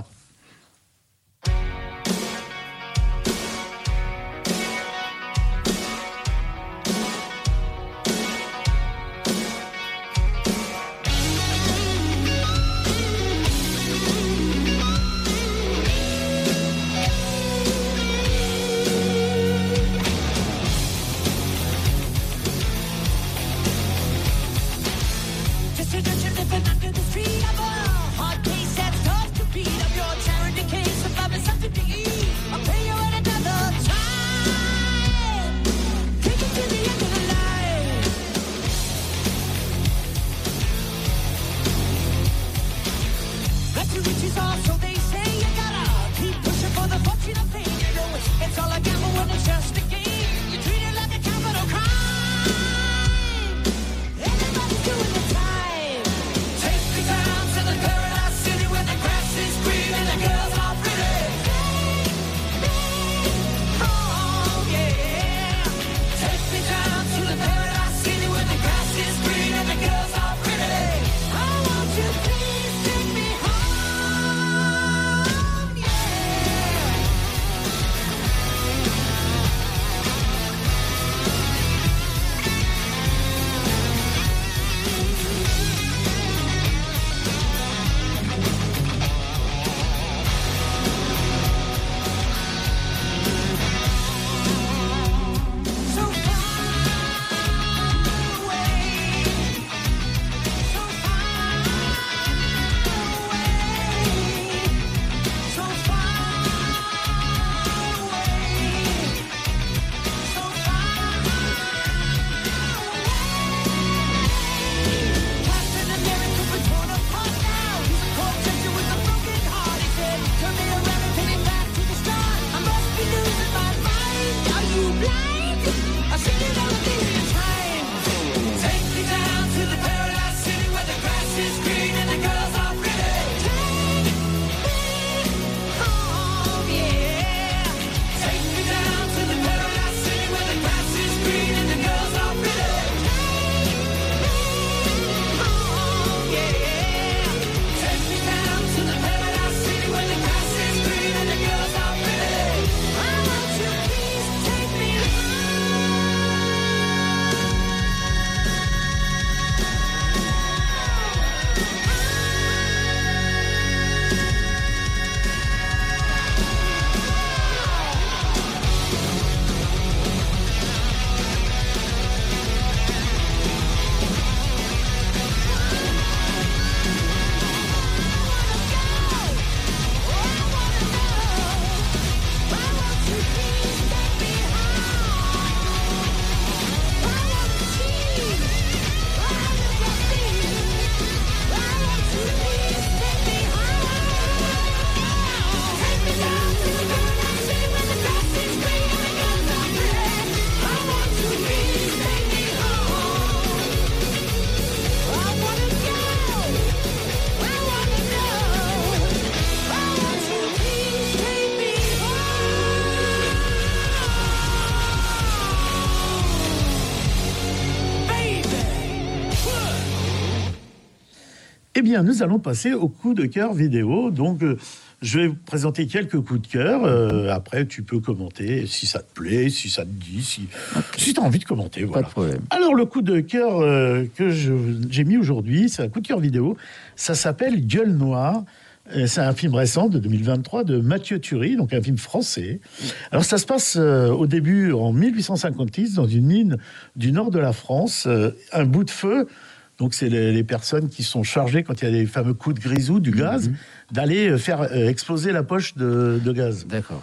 Eh bien, nous allons passer au coup de cœur vidéo. Donc, euh, je vais vous présenter quelques coups de cœur. Euh, après, tu peux commenter si ça te plaît, si ça te dit, si, okay. si tu as envie de commenter. Voilà. Pas de problème. Alors, le coup de cœur euh, que je, j'ai mis aujourd'hui, c'est un coup de cœur vidéo. Ça s'appelle Gueule Noire. C'est un film récent de deux mille vingt-trois de Mathieu Turi, donc un film français. Alors ça se passe euh, au début en mille huit cent cinquante-six dans une mine du nord de la France. Euh, un bout de feu, donc c'est les, les personnes qui sont chargées quand il y a des fameux coups de grisou, du gaz, mmh. d'aller faire euh, exploser la poche de, de gaz. D'accord.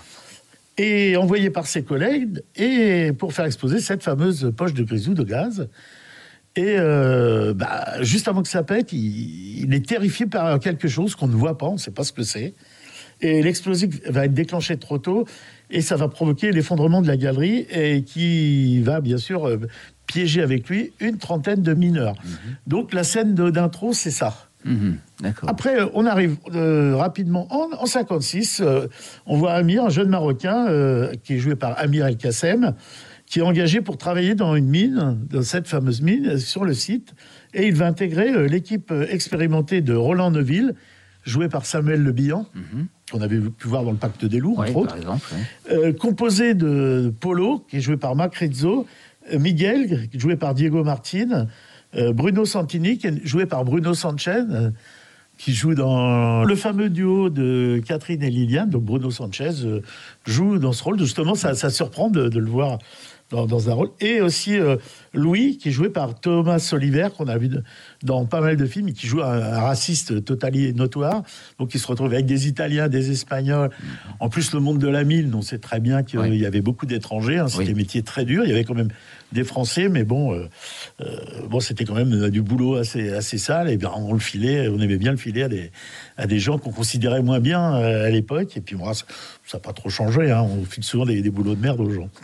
Et envoyé par ses collègues et pour faire exploser cette fameuse poche de grisou de gaz. Et euh, bah, juste avant que ça pète, il, il est terrifié par quelque chose qu'on ne voit pas, on ne sait pas ce que c'est. Et l'explosif va être déclenché trop tôt et ça va provoquer l'effondrement de la galerie et qui va bien sûr euh, piéger avec lui une trentaine de mineurs. Mmh. Donc la scène de, d'intro, c'est ça. Mmh, d'accord. Après, on arrive euh, rapidement en, en cinquante-six. Euh, on voit Amir, un jeune Marocain euh, qui est joué par Amir El Kassem, qui est engagé pour travailler dans une mine, dans cette fameuse mine, sur le site. Et il va intégrer euh, l'équipe euh, expérimentée de Roland Neuville, joué par Samuel Le Bihan, mm-hmm. qu'on avait pu voir dans Le Pacte des Loups, oui, entre autres. Par exemple, oui. euh, composé de Polo, qui est joué par Mac Rizzo, euh, Miguel, joué par Diego Martin, euh, Bruno Santini, qui est joué par Bruno Sanchez, euh, qui joue dans le fameux duo de Catherine et Liliane. Donc Bruno Sanchez euh, joue dans ce rôle. Justement, ça, ça surprend de, de le voir Dans, dans un rôle. Et aussi euh, Louis, qui est joué par Thomas Oliver, qu'on a vu de, dans pas mal de films, et qui joue un, un raciste totali notoire. Donc il se retrouve avec des Italiens, des Espagnols. En plus, le monde de la mine, on sait très bien qu'il oui. y avait beaucoup d'étrangers. Hein, c'était oui. des métiers très durs. Il y avait quand même des Français, mais bon, euh, euh, bon c'était quand même du boulot assez, assez sale. Et bien, on le filait, on aimait bien le filer à des, à des gens qu'on considérait moins bien euh, à l'époque. Et puis, bon, ça n'a pas trop changé. Hein, on file souvent des, des boulots de merde aux gens.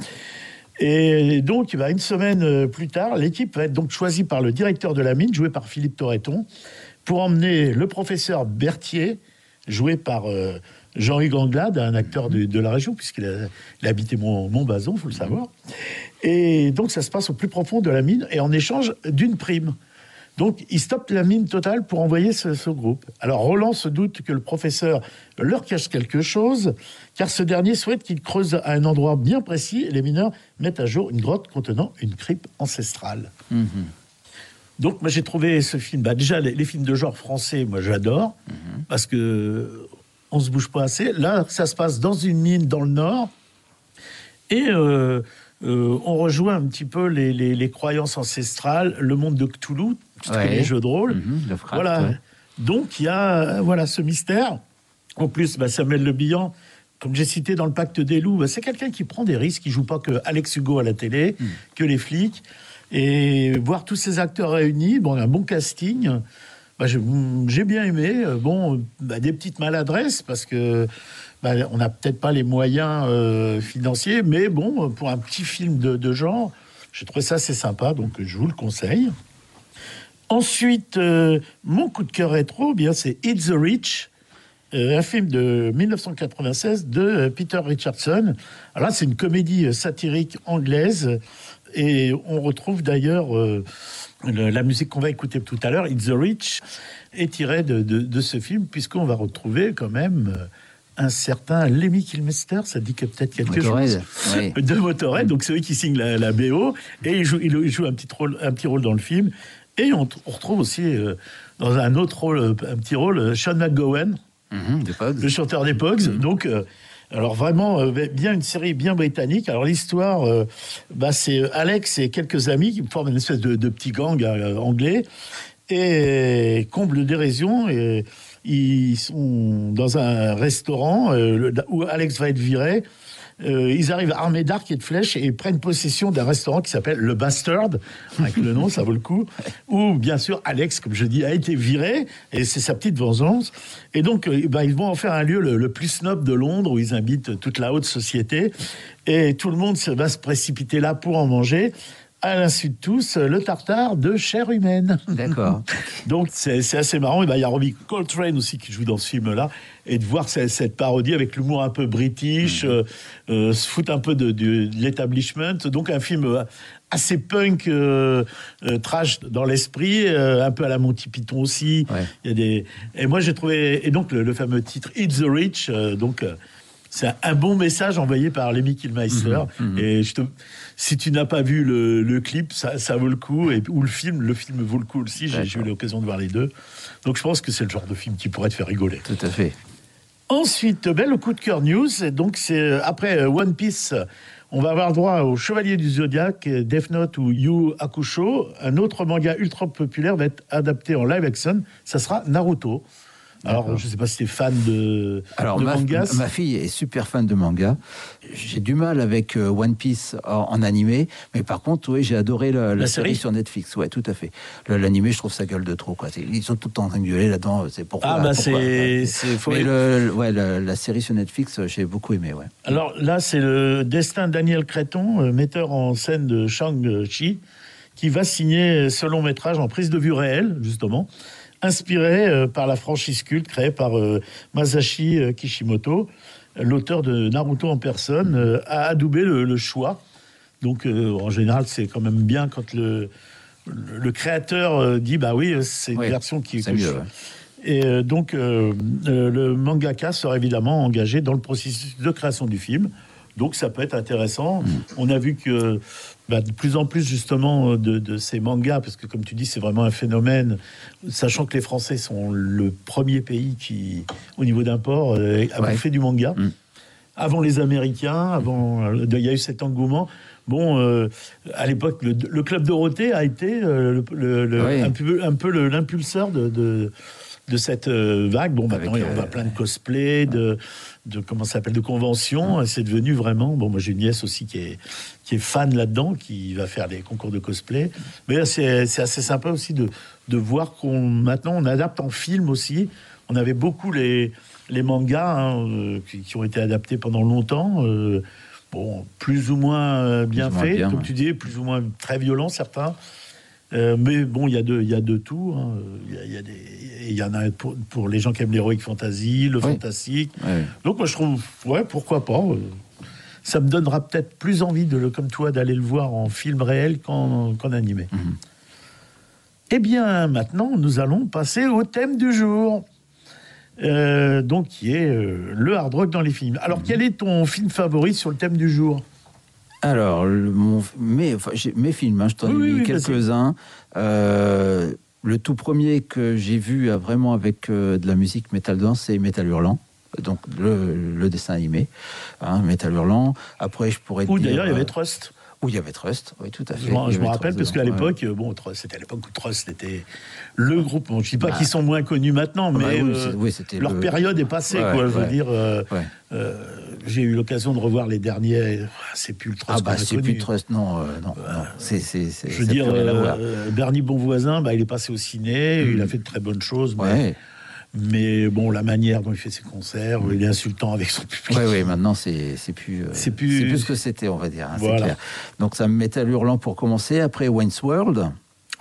Et donc, bah, une semaine plus tard, l'équipe va être donc choisie par le directeur de la mine, joué par Philippe Torreton, pour emmener le professeur Berthier, joué par euh, Jean-Hugues Anglade, un acteur de, de la région, puisqu'il a, il a habité Montbazon, il faut le savoir. Et donc, ça se passe au plus profond de la mine, et en échange d'une prime. Donc, ils stoppent la mine totale pour envoyer ce, ce groupe. Alors, Roland se doute que le professeur leur cache quelque chose, car ce dernier souhaite qu'il creuse à un endroit bien précis et les mineurs mettent à jour une grotte contenant une crypte ancestrale. Mmh. Donc, moi, j'ai trouvé ce film... Bah, déjà, les, les films de genre français, moi, j'adore, mmh. parce que on se bouge pas assez. Là, ça se passe dans une mine dans le Nord, et... Euh, Euh, on rejoint un petit peu les, les, les croyances ancestrales, le monde de Cthulhu, ouais. les jeux de rôle. Mmh, Lovecraft, voilà. Ouais. Donc il y a voilà ce mystère. En plus, bah, Samuel Le Bihan, comme j'ai cité dans Le Pacte des Loups, bah, c'est quelqu'un qui prend des risques, qui joue pas que Alex Hugo à la télé, mmh. que les flics. Et voir tous ces acteurs réunis, bon, un bon casting. Bah, j'ai, j'ai bien aimé. Bon, bah, des petites maladresses parce que. Bah, on n'a peut-être pas les moyens euh, financiers, mais bon, pour un petit film de, de genre, j'ai trouvé ça assez sympa, donc je vous le conseille. Ensuite, euh, mon coup de cœur rétro, bien, c'est It's the Rich, euh, un film de dix-neuf cent quatre-vingt-seize de euh, Peter Richardson. Alors là, c'est une comédie satirique anglaise, et on retrouve d'ailleurs euh, le, la musique qu'on va écouter tout à l'heure, It's the Rich, est tirée de, de, de ce film, puisqu'on va retrouver quand même... Euh, un certain Lemmy Kilmister, ça dit que peut-être quelque Motorhead, chose oui. de Motorhead, donc c'est eux qui signent la, la B O, et il joue, il joue un, petit rôle, un petit rôle dans le film, et on, on retrouve aussi euh, dans un autre rôle, un petit rôle, Sean McGowan, mm-hmm, le chanteur des Pogs, mm-hmm. donc... Euh, alors vraiment, euh, bien une série bien britannique. Alors l'histoire, euh, bah, c'est Alex et quelques amis qui forment une espèce de, de petit gang euh, anglais, et comble dérision, et... Ils sont dans un restaurant euh, où Alex va être viré. Euh, ils arrivent armés d'arcs et de flèches et prennent possession d'un restaurant qui s'appelle Le Bastard. Avec le nom, ça vaut le coup. Où, bien sûr, Alex, comme je dis, a été viré. Et c'est sa petite vengeance. Et donc, euh, ben, ils vont en faire un lieu le, le plus snob de Londres où ils invitent toute la haute société. Et tout le monde va se précipiter là pour en manger. à l'insu de tous, Le Tartare de Chair humaine. D'accord. Donc c'est, c'est assez marrant. Et ben, il y a Robbie Coltrane aussi qui joue dans ce film-là. Et de voir cette, cette parodie avec l'humour un peu british, mmh. euh, euh, se fout un peu de, de, de l'établishment. Donc un film euh, assez punk, euh, euh, trash dans l'esprit, euh, un peu à la Monty Python aussi. Ouais. Il y a des... Et moi j'ai trouvé... Et donc le, le fameux titre It's the Rich, euh, donc... Euh, c'est un bon message envoyé par Lemmy Kilmister. Mmh, mmh. Et je te, si tu n'as pas vu le, le clip, ça, ça vaut le coup. Et, ou le film, le film vaut le coup aussi. J'ai, j'ai eu l'occasion de voir les deux. Donc je pense que c'est le genre de film qui pourrait te faire rigoler. Tout à fait. Ensuite, ben, le coup de cœur news. Donc c'est après One Piece, on va avoir droit au Chevalier du Zodiaque, Death Note ou Yu Hakusho. Un autre manga ultra populaire va être adapté en live action. Ça sera Naruto. Alors, D'accord. je ne sais pas si tu es fan de, Alors, de ma, manga. Ma fille est super fan de manga. J'ai du mal avec euh, One Piece en, en animé, mais par contre, oui, j'ai adoré la, la, la série, série sur Netflix. Ouais, tout à fait. Le, l'animé, je trouve ça gueule de trop. Quoi. Ils sont tout le temps en train de gueuler là-dedans. C'est pourquoi. Ah, bah, pourquoi, c'est. Ouais, c'est faut... Mais le, ouais, la, la série sur Netflix, j'ai beaucoup aimé. Ouais. Alors là, c'est le destin de Daniel Cretton, euh, metteur en scène de Shang-Chi, qui va signer ce long métrage en prise de vue réelle, justement. Inspiré euh, par la franchise culte créée par euh, Masashi euh, Kishimoto, l'auteur de Naruto en personne, euh, a adoubé le, le choix. Donc, euh, en général, c'est quand même bien quand le, le, le créateur euh, dit « bah oui, c'est une oui, version qui... » c'est mieux, ouais. Et euh, donc, euh, euh, le mangaka sera évidemment engagé dans le processus de création du film. Donc, ça peut être intéressant. Mmh. On a vu que bah, de plus en plus, justement, de, de ces mangas, parce que, comme tu dis, c'est vraiment un phénomène, sachant que les Français sont le premier pays qui, au niveau d'import, euh, a ouais. fait du manga. Mmh. Avant les Américains, avant... Il y a eu cet engouement. Bon, euh, à l'époque, le, le Club Dorothée a été euh, le, le, le, ouais. un peu, un peu le, l'impulseur de... de de cette euh, vague. Bon, maintenant, il y a plein de cosplay, de, de comment ça s'appelle, de conventions. C'est devenu vraiment... Bon, moi, j'ai une nièce aussi qui est, qui est fan là-dedans, qui va faire des concours de cosplay. Mais là, c'est, c'est assez sympa aussi de, de voir qu'on... Maintenant, on adapte en film aussi. On avait beaucoup les, les mangas hein, euh, qui, qui ont été adaptés pendant longtemps. Euh, bon, plus ou moins bien faits, bien, comme ouais. tu dis, plus ou moins très violents, certains. Euh, mais bon, il y a de, il y a de tout. Hein. Il y a, il y a des, il y en a pour, pour les gens qui aiment l'héroïque fantasy, le oui. fantastique. Oui. Donc moi je trouve, ouais, pourquoi pas. Ça me donnera peut-être plus envie de le, comme toi, d'aller le voir en film réel qu'en, qu'en animé. Mm-hmm. Eh bien, maintenant, nous allons passer au thème du jour. Euh, donc, qui est euh, le hard rock dans les films. Alors, mm-hmm. quel est ton film favori sur le thème du jour ? Alors, le, mon, mes, enfin, mes films, hein, je t'en ai oui, mis oui, quelques-uns. Euh, le tout premier que j'ai vu euh, vraiment avec euh, de la musique Métal Dance, c'est Métal Hurlant. Donc, le, le dessin animé, hein, Métal Hurlant. Après, je pourrais te Ou dire... d'ailleurs, il y avait Trust. Où il y avait Trust, oui, tout à fait. Je, je me rappelle, parce qu'à l'époque, ouais. bon, c'était à l'époque où Trust était le groupe. Bon, je ne dis pas bah, qu'ils sont moins connus maintenant, mais bah oui, euh, oui, leur le... période est passée, ouais, quoi. Ouais. Je veux dire, euh, ouais. euh, j'ai eu l'occasion de revoir les derniers. C'est plus le Trust. Ah, bah, c'est connu. plus le Trust, non, euh, non, euh, non. C'est, c'est, c'est, je veux dire, euh, Bernie Bonvoisin, bah, il est passé au ciné, mmh. il a fait de très bonnes choses, mais. Ouais. Mais bon, la manière dont il fait ses concerts, mmh. il est insultant avec son public. Oui, oui, maintenant, c'est, c'est, plus, euh, c'est, plus... c'est plus ce que c'était, on va dire. Hein, voilà. C'est clair. Donc, ça me mettait à l'hurlant pour commencer. Après, Wayne's World.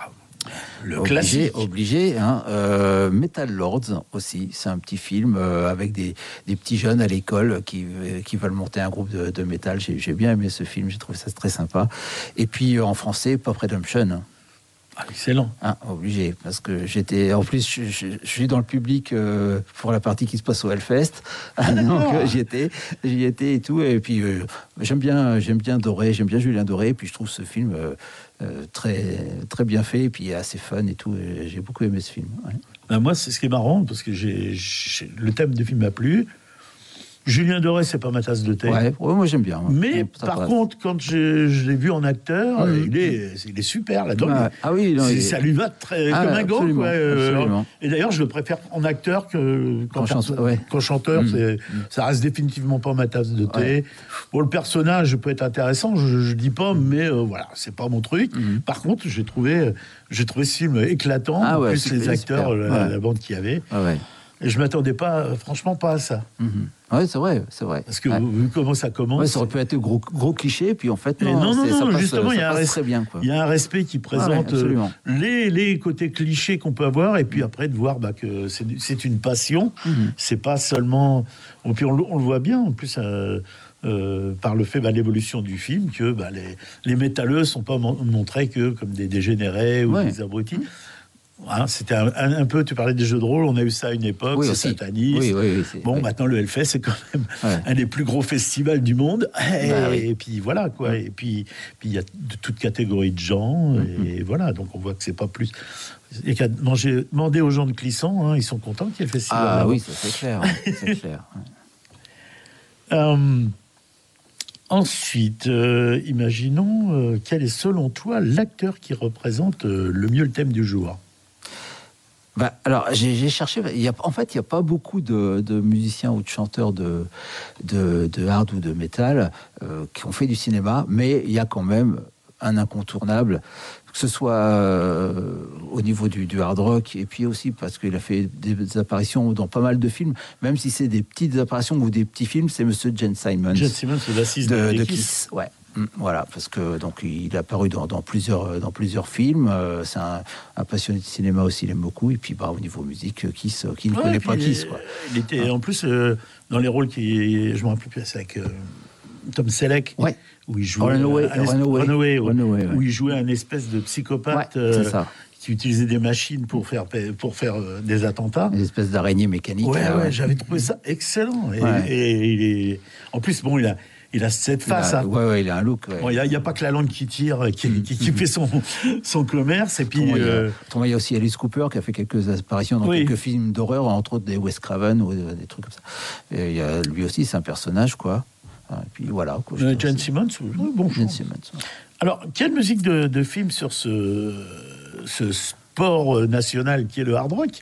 Le obligé, classique. Obligé. Hein. Euh, Metal Lords aussi. C'est un petit film euh, avec des, des petits jeunes à l'école qui, qui veulent monter un groupe de, de métal. J'ai, j'ai bien aimé ce film. J'ai trouvé ça très sympa. Et puis, euh, en français, Pop Redemption. Ah, excellent. Ah, obligé, parce que j'étais... En plus, je, je, je suis dans le public euh, pour la partie qui se passe au Hellfest. Donc, euh, j'y étais, j'y étais et tout. Et puis, euh, j'aime bien, j'aime bien Doré, j'aime bien Julien Doré. Et puis, je trouve ce film euh, euh, très, très bien fait et puis assez fun et tout. Et j'ai beaucoup aimé ce film. Ouais. Ben moi, c'est ce qui est marrant, parce que j'ai, j'ai, le thème du film m'a plu. Julien Doré, c'est pas ma tasse de thé. Ouais, ouais moi j'aime bien. Moi. Mais par passe. contre, quand je, je l'ai vu en acteur, mmh. il, est, il est super là-dedans. Ah, ah oui, non, il... ça lui va très, ah, comme un gant. Quoi. Alors, et d'ailleurs, je le préfère en acteur que qu'en chanteur. Ouais. Qu'en chanteur, mmh. c'est, ça reste définitivement pas ma tasse de thé. Ouais. Bon, le personnage peut être intéressant, je, je dis pas, mmh. mais euh, voilà, c'est pas mon truc. Mmh. Par contre, j'ai trouvé, j'ai trouvé ce film éclatant, ah, ouais, plus les acteurs, la, ouais. la bande qu'il y avait. Ah, ouais. Et je m'attendais pas, euh, franchement, pas à ça. Mm-hmm. Oui, c'est vrai, c'est vrai. Parce que ouais. vu comment ça commence... Ouais, ça aurait pu être gros, gros cliché, puis en fait, non, non, non, c'est, non, ça passe, justement, ça il y a un passe res- très bien. Quoi. Il y a un respect qui présente ouais, euh, les, les côtés clichés qu'on peut avoir, et puis après de voir bah, que c'est, c'est une passion, mm-hmm. c'est pas seulement... Et puis on, on le voit bien, en plus... Euh, Euh, par le fait, bah, l'évolution du film, que bah, les, les métalleux sont pas mon- montrés que comme des dégénérés ou ouais. des abrutis. Mmh. Hein, c'était un, un, un peu, tu parlais des jeux de rôle, on a eu ça à une époque, oui, c'est aussi. sataniste. Oui, oui, oui, c'est, bon, oui. maintenant le Hellfest, c'est quand même ouais. un des plus gros festivals du monde. Et, bah, oui. et puis voilà, quoi. Et puis il y a de toutes catégories de gens, mmh. et voilà, donc on voit que c'est pas plus. Et qu'à manger, demander aux gens de Clisson, hein, ils sont contents qu'il y ait le festival. Ah oui, ça, c'est clair. c'est clair. Euh, Ensuite, euh, imaginons, euh, quel est selon toi l'acteur qui représente euh, le mieux le thème du jour ? Bah, alors, j'ai, j'ai cherché. Il y a, en fait, il n'y a pas beaucoup de, de musiciens ou de chanteurs de, de, de hard ou de métal euh, qui ont fait du cinéma, mais il y a quand même un incontournable, que ce soit euh, au niveau du, du hard rock, et puis aussi parce qu'il a fait des, des apparitions dans pas mal de films, même si c'est des petites apparitions ou des petits films, c'est Monsieur Gene Simmons. Gene Simmons, c'est l'assiste de, de, de Kiss. Kiss. Ouais. Voilà, parce que donc il a apparu dans, dans plusieurs dans plusieurs films. Euh, c'est un, un passionné de cinéma aussi, il aime beaucoup. Et puis bah au niveau musique, Kiss, euh, qui ne ouais, connaît pas Kiss, quoi. Il était hein. En plus euh, dans les rôles qui, je me rappelle plus, c'est avec euh, Tom Selleck. Ouais. Où il jouait Runaway, un, Runaway, Runaway, ouais, Runaway, ouais. où il jouait un espèce de psychopathe ouais, c'est euh, ça. qui utilisait des machines pour faire pour faire euh, des attentats. Une espèce d'araignée mécanique. Ouais, là, ouais, ouais. j'avais trouvé ça excellent. Et, ouais. et il est, en plus, bon, il a, il a cette face. Il a, hein. ouais, ouais, il a un look. Ouais. Bon, il n'y a, a pas que la langue qui tire, qui, qui, qui fait son, son commerce. Et puis, il, euh... y a, il y a aussi Alice Cooper qui a fait quelques apparitions dans oui. quelques films d'horreur, entre autres des Wes Craven ou des trucs comme ça. Et il y a, lui aussi, c'est un personnage, quoi. Et puis voilà. Quoi, euh, Gene Simmons, bon Gene Simmons. Ouais. Alors, quelle musique de, de film sur ce, ce sport national qui est le hard rock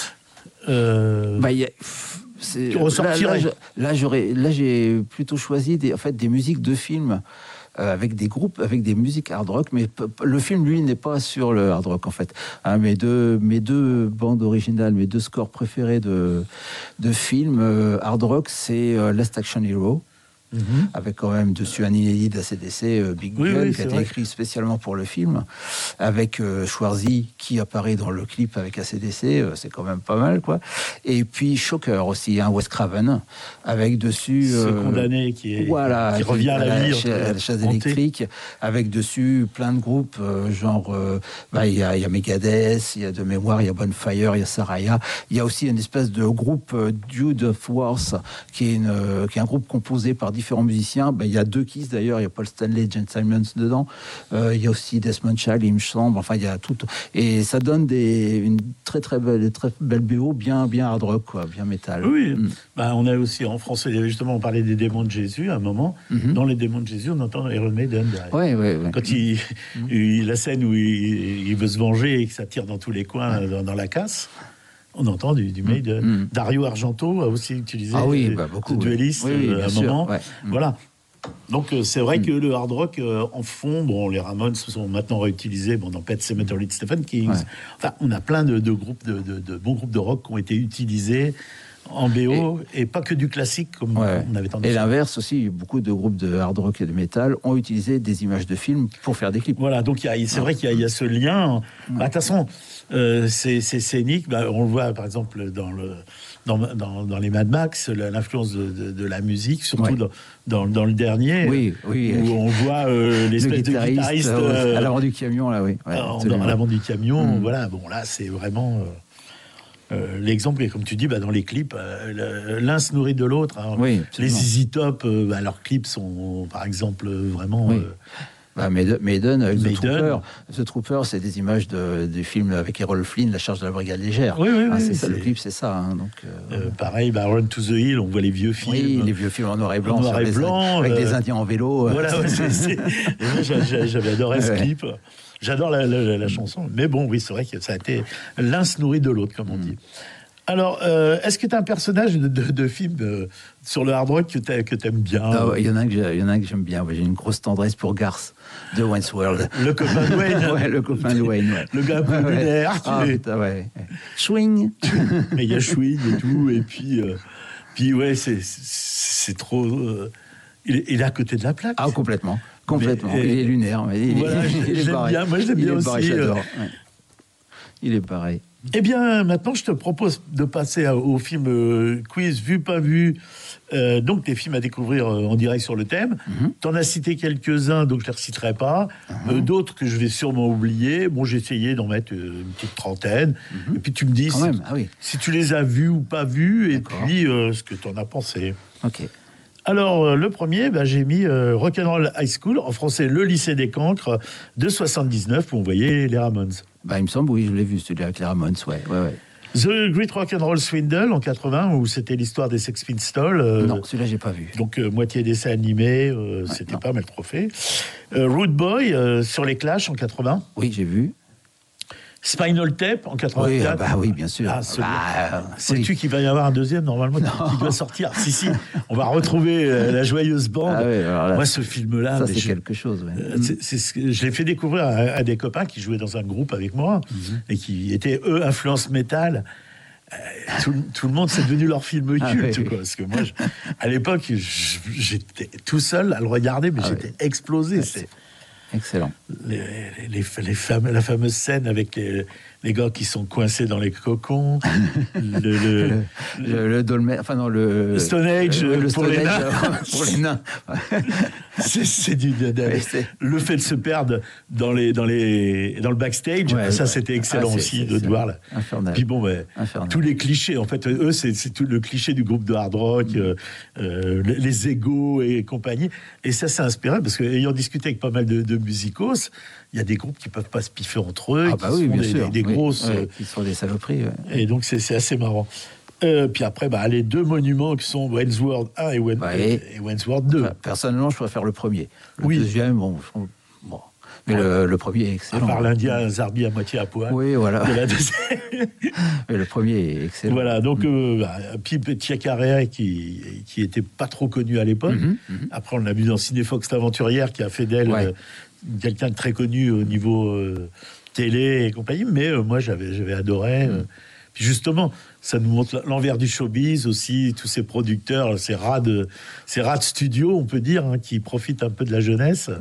euh... bah, y a, c'est, tu ressortirais là, là, là, j'aurais, là, j'ai plutôt choisi des, en fait, des musiques de films. Euh, avec des groupes, avec des musiques hard rock, mais p- p- le film, lui, n'est pas sur le hard rock, en fait. Hein, mes, deux, mes deux bandes originales, mes deux scores préférés de, de films euh, hard rock, c'est euh, Last Action Hero, mm-hmm. avec quand même dessus un inédit d'A C D C, euh, Big oui, Gun, oui, qui a été vrai. écrit spécialement pour le film, avec euh, Schwarzy, qui apparaît dans le clip avec A C D C, euh, c'est quand même pas mal, quoi. Et puis Shocker aussi, hein, Wes Craven, avec dessus... Ce euh, condamné qui, est, voilà, qui revient à la, la vie. Ch- à la chasse électrique, avec dessus plein de groupes, euh, genre, euh, bah, il y a, y a Megadeth, il y a de mémoire, il y a Bonfire, il y a Saraya. Il y a aussi une espèce de groupe, euh, Dude of Wars, qui est, une, euh, qui est un groupe composé par différents musiciens. Ben, il y a deux Kiss d'ailleurs, il y a Paul Stanley et Gene Simmons dedans. Euh, il y a aussi Desmond Child, il me semble. Enfin, il y a tout. Et ça donne des, une très très belle, très belle B O, bien, bien hard rock, quoi, bien métal. Oui, mm. ben, on a aussi en français, justement, on parlait des démons de Jésus à un moment. Mm-hmm. Dans les démons de Jésus, on entend Iron Maiden derrière. Ouais, ouais, ouais. Quand il, mm. il, la scène où il, il veut se venger et que ça tire dans tous les coins, ouais. dans, dans la casse. On entend du, du Maiden. Mm. Dario Argento a aussi utilisé ah oui, bah, beaucoup, ce dueliste oui. Oui, oui, à un sûr, moment. Ouais. Mm. Voilà. Donc euh, c'est vrai mm. que le hard rock euh, en fond, bon, les Ramones sont maintenant réutilisés bon, dans Pet Sematary de Stephen King. Ouais. Enfin, on a plein de, de groupes, de, de, de bons groupes de rock qui ont été utilisés en B O et, et pas que du classique comme ouais. on avait tendance. Et l'inverse aussi, beaucoup de groupes de hard rock et de métal ont utilisé des images de films pour faire des clips. Voilà, donc y a, c'est ouais. vrai qu'il y a, il y a ce lien. De bah, toute façon, euh, c'est, c'est scénique. Bah, on le voit par exemple dans le dans, dans, dans les Mad Max, l'influence de, de, de la musique, surtout ouais. dans, dans, dans le dernier, oui, oui, où on voit euh, l'espèce de guitariste euh, à l'avant du camion là, oui. Ouais, dans, à l'avant du camion, mm. voilà. Bon, là, c'est vraiment. Euh, Euh, l'exemple, et comme tu dis, bah, dans les clips, euh, l'un se nourrit de l'autre. Hein. Oui, les Z Z Top, euh, bah, leurs clips sont, par exemple, vraiment... Oui. Euh, bah, Maiden, Maiden avec Maiden. The Trooper. The Trooper, c'est des images de, du film avec Errol Flynn, La charge de la brigade légère. Oui, oui, ah, oui, c'est ça, c'est... le clip, c'est ça. Hein, donc, euh, euh, pareil, bah, Run to the Hill, on voit les vieux films. Oui, les vieux films en noir et blanc. En noir et des, blanc. Avec euh... des Indiens en vélo. Voilà, ouais, c'est, c'est... Moi, j'avais adoré ce ouais. clip. J'adore la, la, la, la chanson. Mais bon, oui, c'est vrai que ça a été... L'un se nourrit de l'autre, comme on dit. Alors, euh, est-ce que tu as un personnage de, de, de film euh, sur le hard rock que tu que aimes bien? Ah ouais, il y en a un que j'ai- il y en a un que j'aime bien. Ouais, j'ai une grosse tendresse pour Garth de Wayne's World. Le copain de Wayne. Ouais, le copain de Wayne. Ouais. Le gars un peu Ouais, ouais. lunaire. Ah, tu- putain, ouais. Swing. Mais il y a Schwing et tout. Et puis, euh, puis ouais, c'est, c'est trop. euh, il, est, il est à côté de la plaque. Ah, complètement. Complètement. Mais, il est lunaire. Mais il, voilà, il, je- il est je l'aime pareil. bien. Moi, je l'aime Il bien est pareil, aussi, j'adore. euh. Ouais. Il est pareil. Eh bien, maintenant, je te propose de passer à- au film euh, quiz vu pas vu. Euh, donc, des films à découvrir euh, en direct sur le thème. Mhm. Tu en as cité quelques-uns, donc je ne les reciterai pas. Euh, d'autres que je vais sûrement oublier. Bon, j'ai essayé d'en mettre euh, une petite trentaine. Et puis, tu me dis Quand si, même, ah oui. si tu les as vus ou pas vus, et D'accord. puis euh, ce que tu en as pensé. Ok. Alors, euh, le premier, bah, j'ai mis euh, Rock'n'Roll High School, en français Le lycée des cancres, de soixante-dix-neuf, où on voyait les Ramones. Bah, il me semble, oui, je l'ai vu, celui avec les Ramones, ouais, ouais, ouais. The Great Rock'n'Roll Swindle, en quatre-vingts, où c'était l'histoire des Sex Pistols. euh, Non, celui-là, j'ai pas vu. Donc, euh, moitié dessin animé, euh, c'était non. pas mal trop fait. Euh, Rude Boy, euh, sur les Clash, en quatre-vingts. Oui, j'ai vu. Spinal Tap, en Oui, quatre-vingt-quatre. ah bah oui, bien sûr. Ah, celui- Bah, Sais-tu oui. qu'il va y avoir un deuxième, normalement, qui, qui doit sortir? Si, si, on va retrouver euh, la joyeuse bande. Ah ouais, alors là, Moi, ce film-là, ça, mais c'est je- quelque chose. Ouais. euh, c'est- c'est ce que je l'ai fait découvrir à, à des copains qui jouaient dans un groupe avec moi Mhm. et qui étaient, eux, influence métal. Euh, tout, tout le monde, c'est devenu leur film Ah culte. ouais, quoi. oui. Parce que moi, je- à l'époque, je- j'étais tout seul à le regarder, mais Ah j'étais ouais. explosé. Ouais, C'est- Excellent. les, les, les, les fameux- la fameuse scène avec les, les gars qui sont coincés dans les cocons, le, le- Le, le, le dolmen, enfin non, le... Le Stone Age, le, le pour Stone les Age, nains. euh, pour les nains. c'est, c'est du, de- de- Ouais, c'est- le fait de se perdre dans, les, dans, les, dans le backstage, Ouais, ça ouais. c'était excellent Ah, c'est- aussi c'est- de c'est voir. Là. infernal. Puis bon, ouais, Infernal. tous les clichés, en fait, eux, c'est, c'est tout le cliché du groupe de hard rock, euh, euh, les, les égos et compagnie. Et ça, c'est inspiré parce qu'ayant discuté avec pas mal de, de musicos, il y a des groupes qui peuvent pas se piffer entre eux, Ah qui bah oui, sont bien des, sûr. des, des Oui, grosses. ouais, euh, qui sont des saloperies. Ouais. Et donc, c'est, c'est assez marrant. Euh, puis après, bah, les deux monuments qui sont Wentworth un et, Wen- Ouais. et Wentworth deux. Enfin, personnellement, je préfère le premier. Le Oui. deuxième, bon, je trouve- bon. Mais le, le premier est À excellent. part l'Indien Zarbi à moitié à poil. Oui, voilà. de la deuxième. Mais le premier est excellent. Voilà, donc euh, bah, Pipe Tiacarea qui, qui était pas trop connu à l'époque. Mhm, mhm. Après, on l'a vu dans Cinéfox l'aventurière qui a fait d'elle Ouais. euh, quelqu'un de très connu au niveau euh, télé et compagnie. Mais euh, moi, j'avais, j'avais adoré. euh. Puis justement, ça nous montre l'envers du showbiz aussi, tous ces producteurs, ces rats de, ces rats de studio, on peut dire, hein, qui profitent un peu de la jeunesse.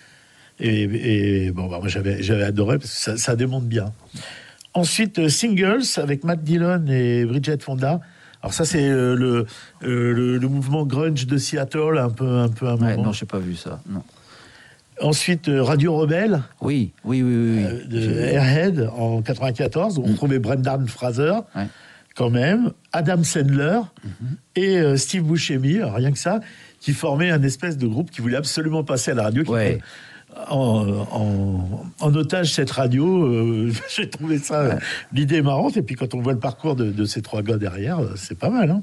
Et, et bon, bah, moi, j'avais, j'avais adoré parce que ça, ça démonte bien. Ensuite, euh, Singles avec Matt Dillon et Bridget Fonda. Alors ça, c'est euh, le, euh, le, le mouvement grunge de Seattle, un peu, un peu un Ouais, moment. non, je n'ai pas vu ça. Non. Ensuite, euh, Radio Rebelle Oui, oui, oui, oui. oui. euh, de J'ai vu. Airhead en quatre-vingt-quatorze, où on trouvait Brendan Fraser, Ouais. quand même, Adam Sandler Mhm. et euh, Steve Buscemi, alors rien que ça, qui formaient un espèce de groupe qui voulait absolument passer à la radio, qui Ouais. en, en, en otage cette radio. euh, j'ai trouvé ça, euh, l'idée marrante. Et puis quand on voit le parcours de, de ces trois gars derrière, euh, c'est pas mal. Hein.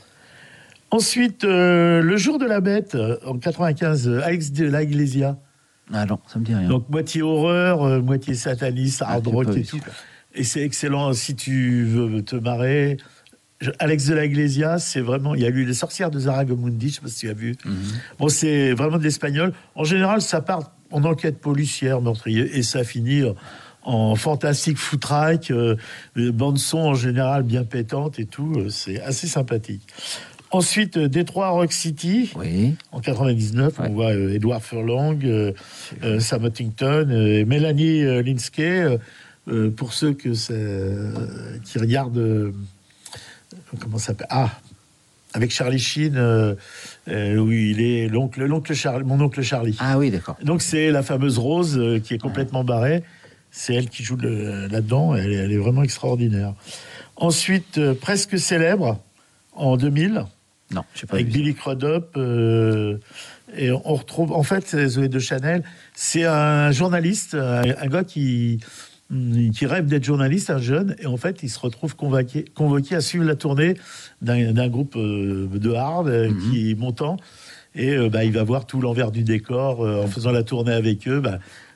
Ensuite, euh, Le Jour de la Bête, euh, en quatre-vingt-quinze, euh, Alex de la Iglesia. Ah non, ça me dit rien. Donc moitié horreur, euh, moitié sataniste, Ah, hard j'ai rock pas et vu tout. celui-là. Et c'est excellent si tu veux te marrer. Je- Alex de la Iglesia, c'est vraiment. Il y a eu Les Sorcières de Zaragomundi, je sais pas si tu as vu. Mhm. Bon, c'est vraiment de l'espagnol. En général, ça part en enquête policière, meurtrier, et ça finit en fantastique footrack, euh, bande son en général bien pétante et tout. euh, C'est assez sympathique. Ensuite, euh, Détroit Rock City. Oui. En quatre-vingt-dix-neuf, Ouais. on voit euh, Edward Furlong, euh, euh, Sam Huntington, euh, et Mélanie euh, Linsky. euh, euh, pour ceux que c'est, euh, qui regardent, euh, comment ça s'appelle Ah, avec Charlie Sheen, euh, euh, où il est l'oncle, l'oncle Charlie, mon oncle Charlie. Ah oui, d'accord. Donc c'est la fameuse Rose euh, qui est complètement barrée. C'est elle qui joue le- là-dedans. Elle, est- elle est vraiment extraordinaire. Ensuite, euh, Presque célèbre en deux mille. Non, je sais pas. Avec vu Billy Crudup. euh, et on retrouve, en fait, c'est Zoé de Chanel. C'est un journaliste, un, un gars qui, qui rêve d'être journaliste, un jeune, et en fait, il se retrouve convoqué, convoqué à suivre la tournée d'un, d'un groupe euh, de hard euh, Mhm. qui est montant. Et euh, bah, il va voir tout l'envers du décor euh, en faisant la tournée avec eux. Bah,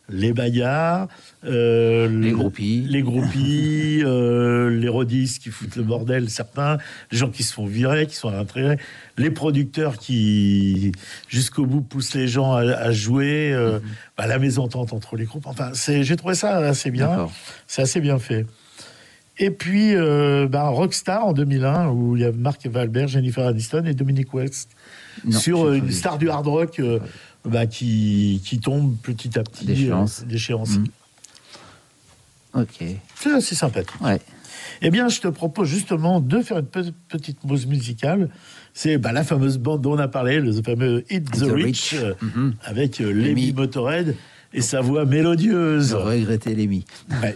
les bagarres, euh, les groupies, les, groupies euh, les rodistes qui foutent le bordel, certains, les gens qui se font virer, qui sont intrigués, les producteurs qui, jusqu'au bout, poussent les gens à, à jouer, euh, mm-hmm. bah, la mésentente entre les groupes. Enfin, c'est, j'ai trouvé ça assez bien. D'accord. C'est assez bien fait. Et puis, euh, bah, Rockstar en deux mille un, où il y a Mark Wahlberg, Jennifer Aniston et Dominic West, non, sur euh, une star du hard rock euh, bah, qui, qui tombe petit à petit. D'échéance. Euh, d'échéance. Mmh. Ok. C'est assez sympathique. Ouais. Eh bien, je te propose justement de faire une pe- petite pause musicale. C'est bah, la fameuse bande dont on a parlé, le fameux Hit the, the Rich, euh, mm-hmm. avec euh, Lemmy Motorhead et sa voix mélodieuse. De regretter Lemmy. Ouais.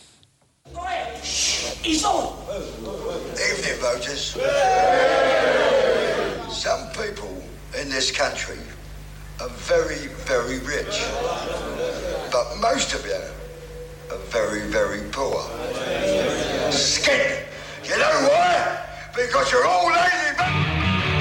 He's on. Evening, voters. Some people in this country are very, very rich. But most of you are very, very poor. Skin. You know why? Because you're all lazy, but...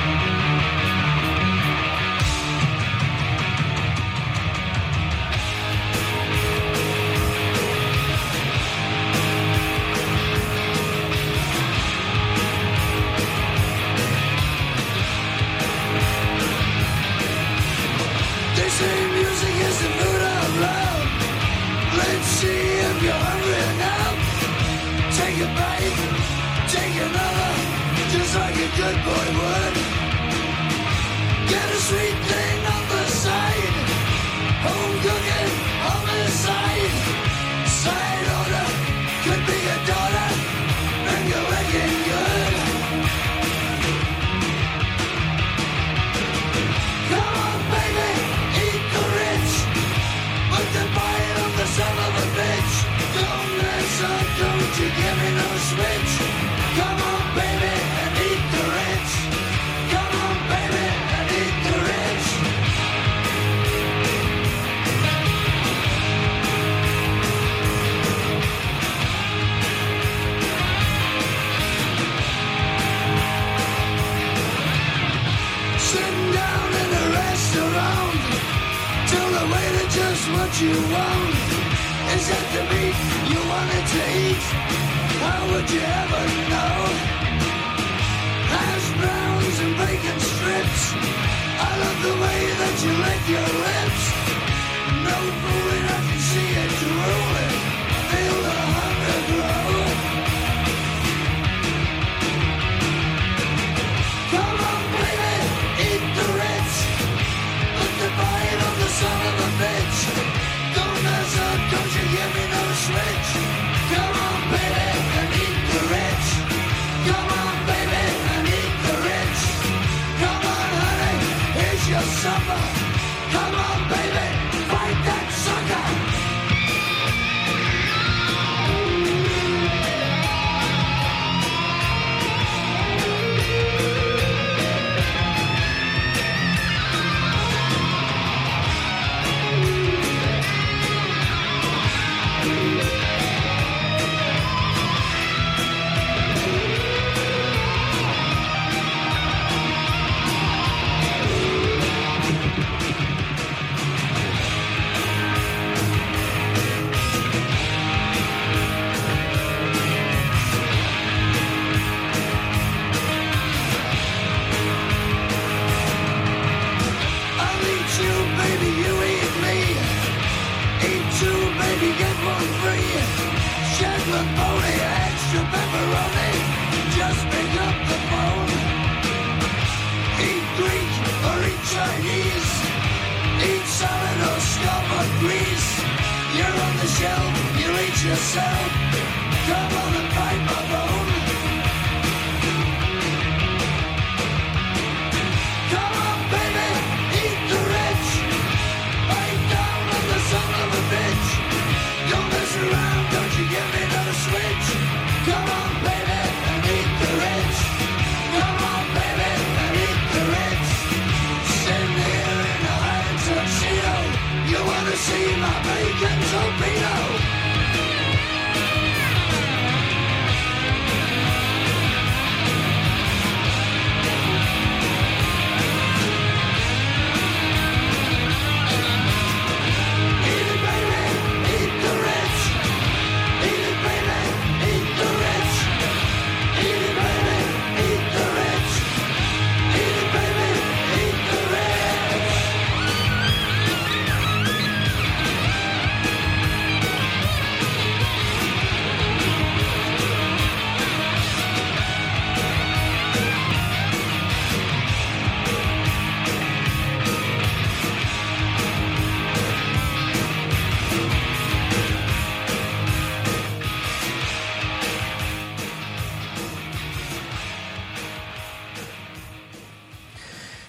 See if you're hungry now. Take a bite, take another, just like a good boy would. Get a sweet thing on the side, home cooking on the side. Side order could be a daughter, and you're looking good. Come on, baby, eat the rich, but the bite on the son of a bitch. Don't mess up, don't you give me no switch. Come on, baby, and eat the rich. Come on, baby, and eat the rich. Sitting down in a restaurant, tell the waiter just what you want. Is that the meat you wanted to eat? How would you ever know? Hash browns and bacon strips. I love the way that you lick your lips. No fooling, I can see it drooling. Feel the hunger grow. Come on, baby, eat the rich. Put the bite on the son of a bitch. Don't mess up, don't you give me no switch. Come on, baby, and eat the rich. Come on, baby, and eat the rich. Come on, honey, here's your supper. Come on, baby, fight that sucker. Baby,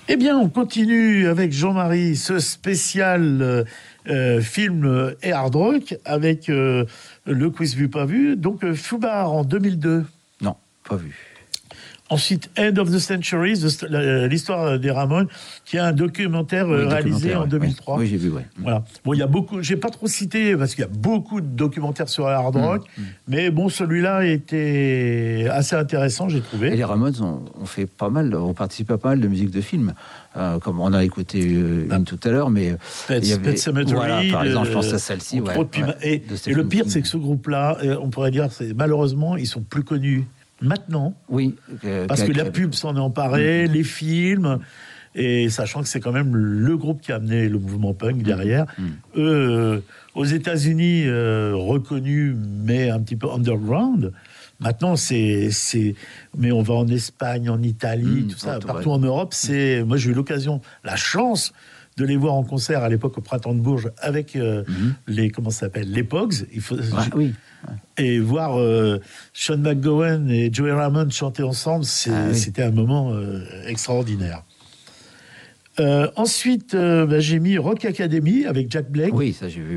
Eh bien, on continue avec Jean-Marie ce spécial euh, euh, film et hard rock avec euh, le quiz vu pas vu. Donc, euh, Fubar en deux mille deux. Non, pas vu. Ensuite, End of the Century, the- la- l'histoire des Ramones, qui est un documentaire euh, Oui, réalisé documentaire, en ouais. deux mille trois. Oui, j'ai vu, ouais. Voilà. Bon, il y a beaucoup. J'ai pas trop cité parce qu'il y a beaucoup de documentaires sur le hard rock, mmh. mais bon, celui-là était assez intéressant, j'ai Et trouvé. les Ramones ont, ont fait pas mal, ont participé à pas mal de musique de film. Euh, comme on a écouté euh, une tout à l'heure, mais Pet, il y avait- Pet Sematary, voilà, par exemple, je pense euh, à celle-ci. entre Ouais, autres, puis- ouais, et, de et Stephen le pire, King. c'est que ce groupe-là, euh, on pourrait dire, c'est malheureusement, ils sont plus connus maintenant. Oui, euh, Parce que qu'avec- la pub s'en est emparée, les films, et sachant que c'est quand même le groupe qui a amené le mouvement punk derrière. Mm. Eux, euh, aux États-Unis, euh, reconnus, mais un petit peu underground. Maintenant, c'est, c'est. Mais on va en Espagne, en Italie, Mm, tout ça, partout, partout ouais. en Europe. C'est. Moi, j'ai eu l'occasion, la chance de les voir en concert à l'époque au Printemps de Bourges avec euh, Mhm. les. Comment ça s'appelle? Les Pogs. Il faut, Ouais, oui. et voir euh, Sean McGowan et Joey Ramone chanter ensemble, c'est- Ah oui. c'était un moment euh, extraordinaire. Euh, ensuite, euh, bah, j'ai mis Rock Academy avec Jack Blake. Oui, ça j'ai vu.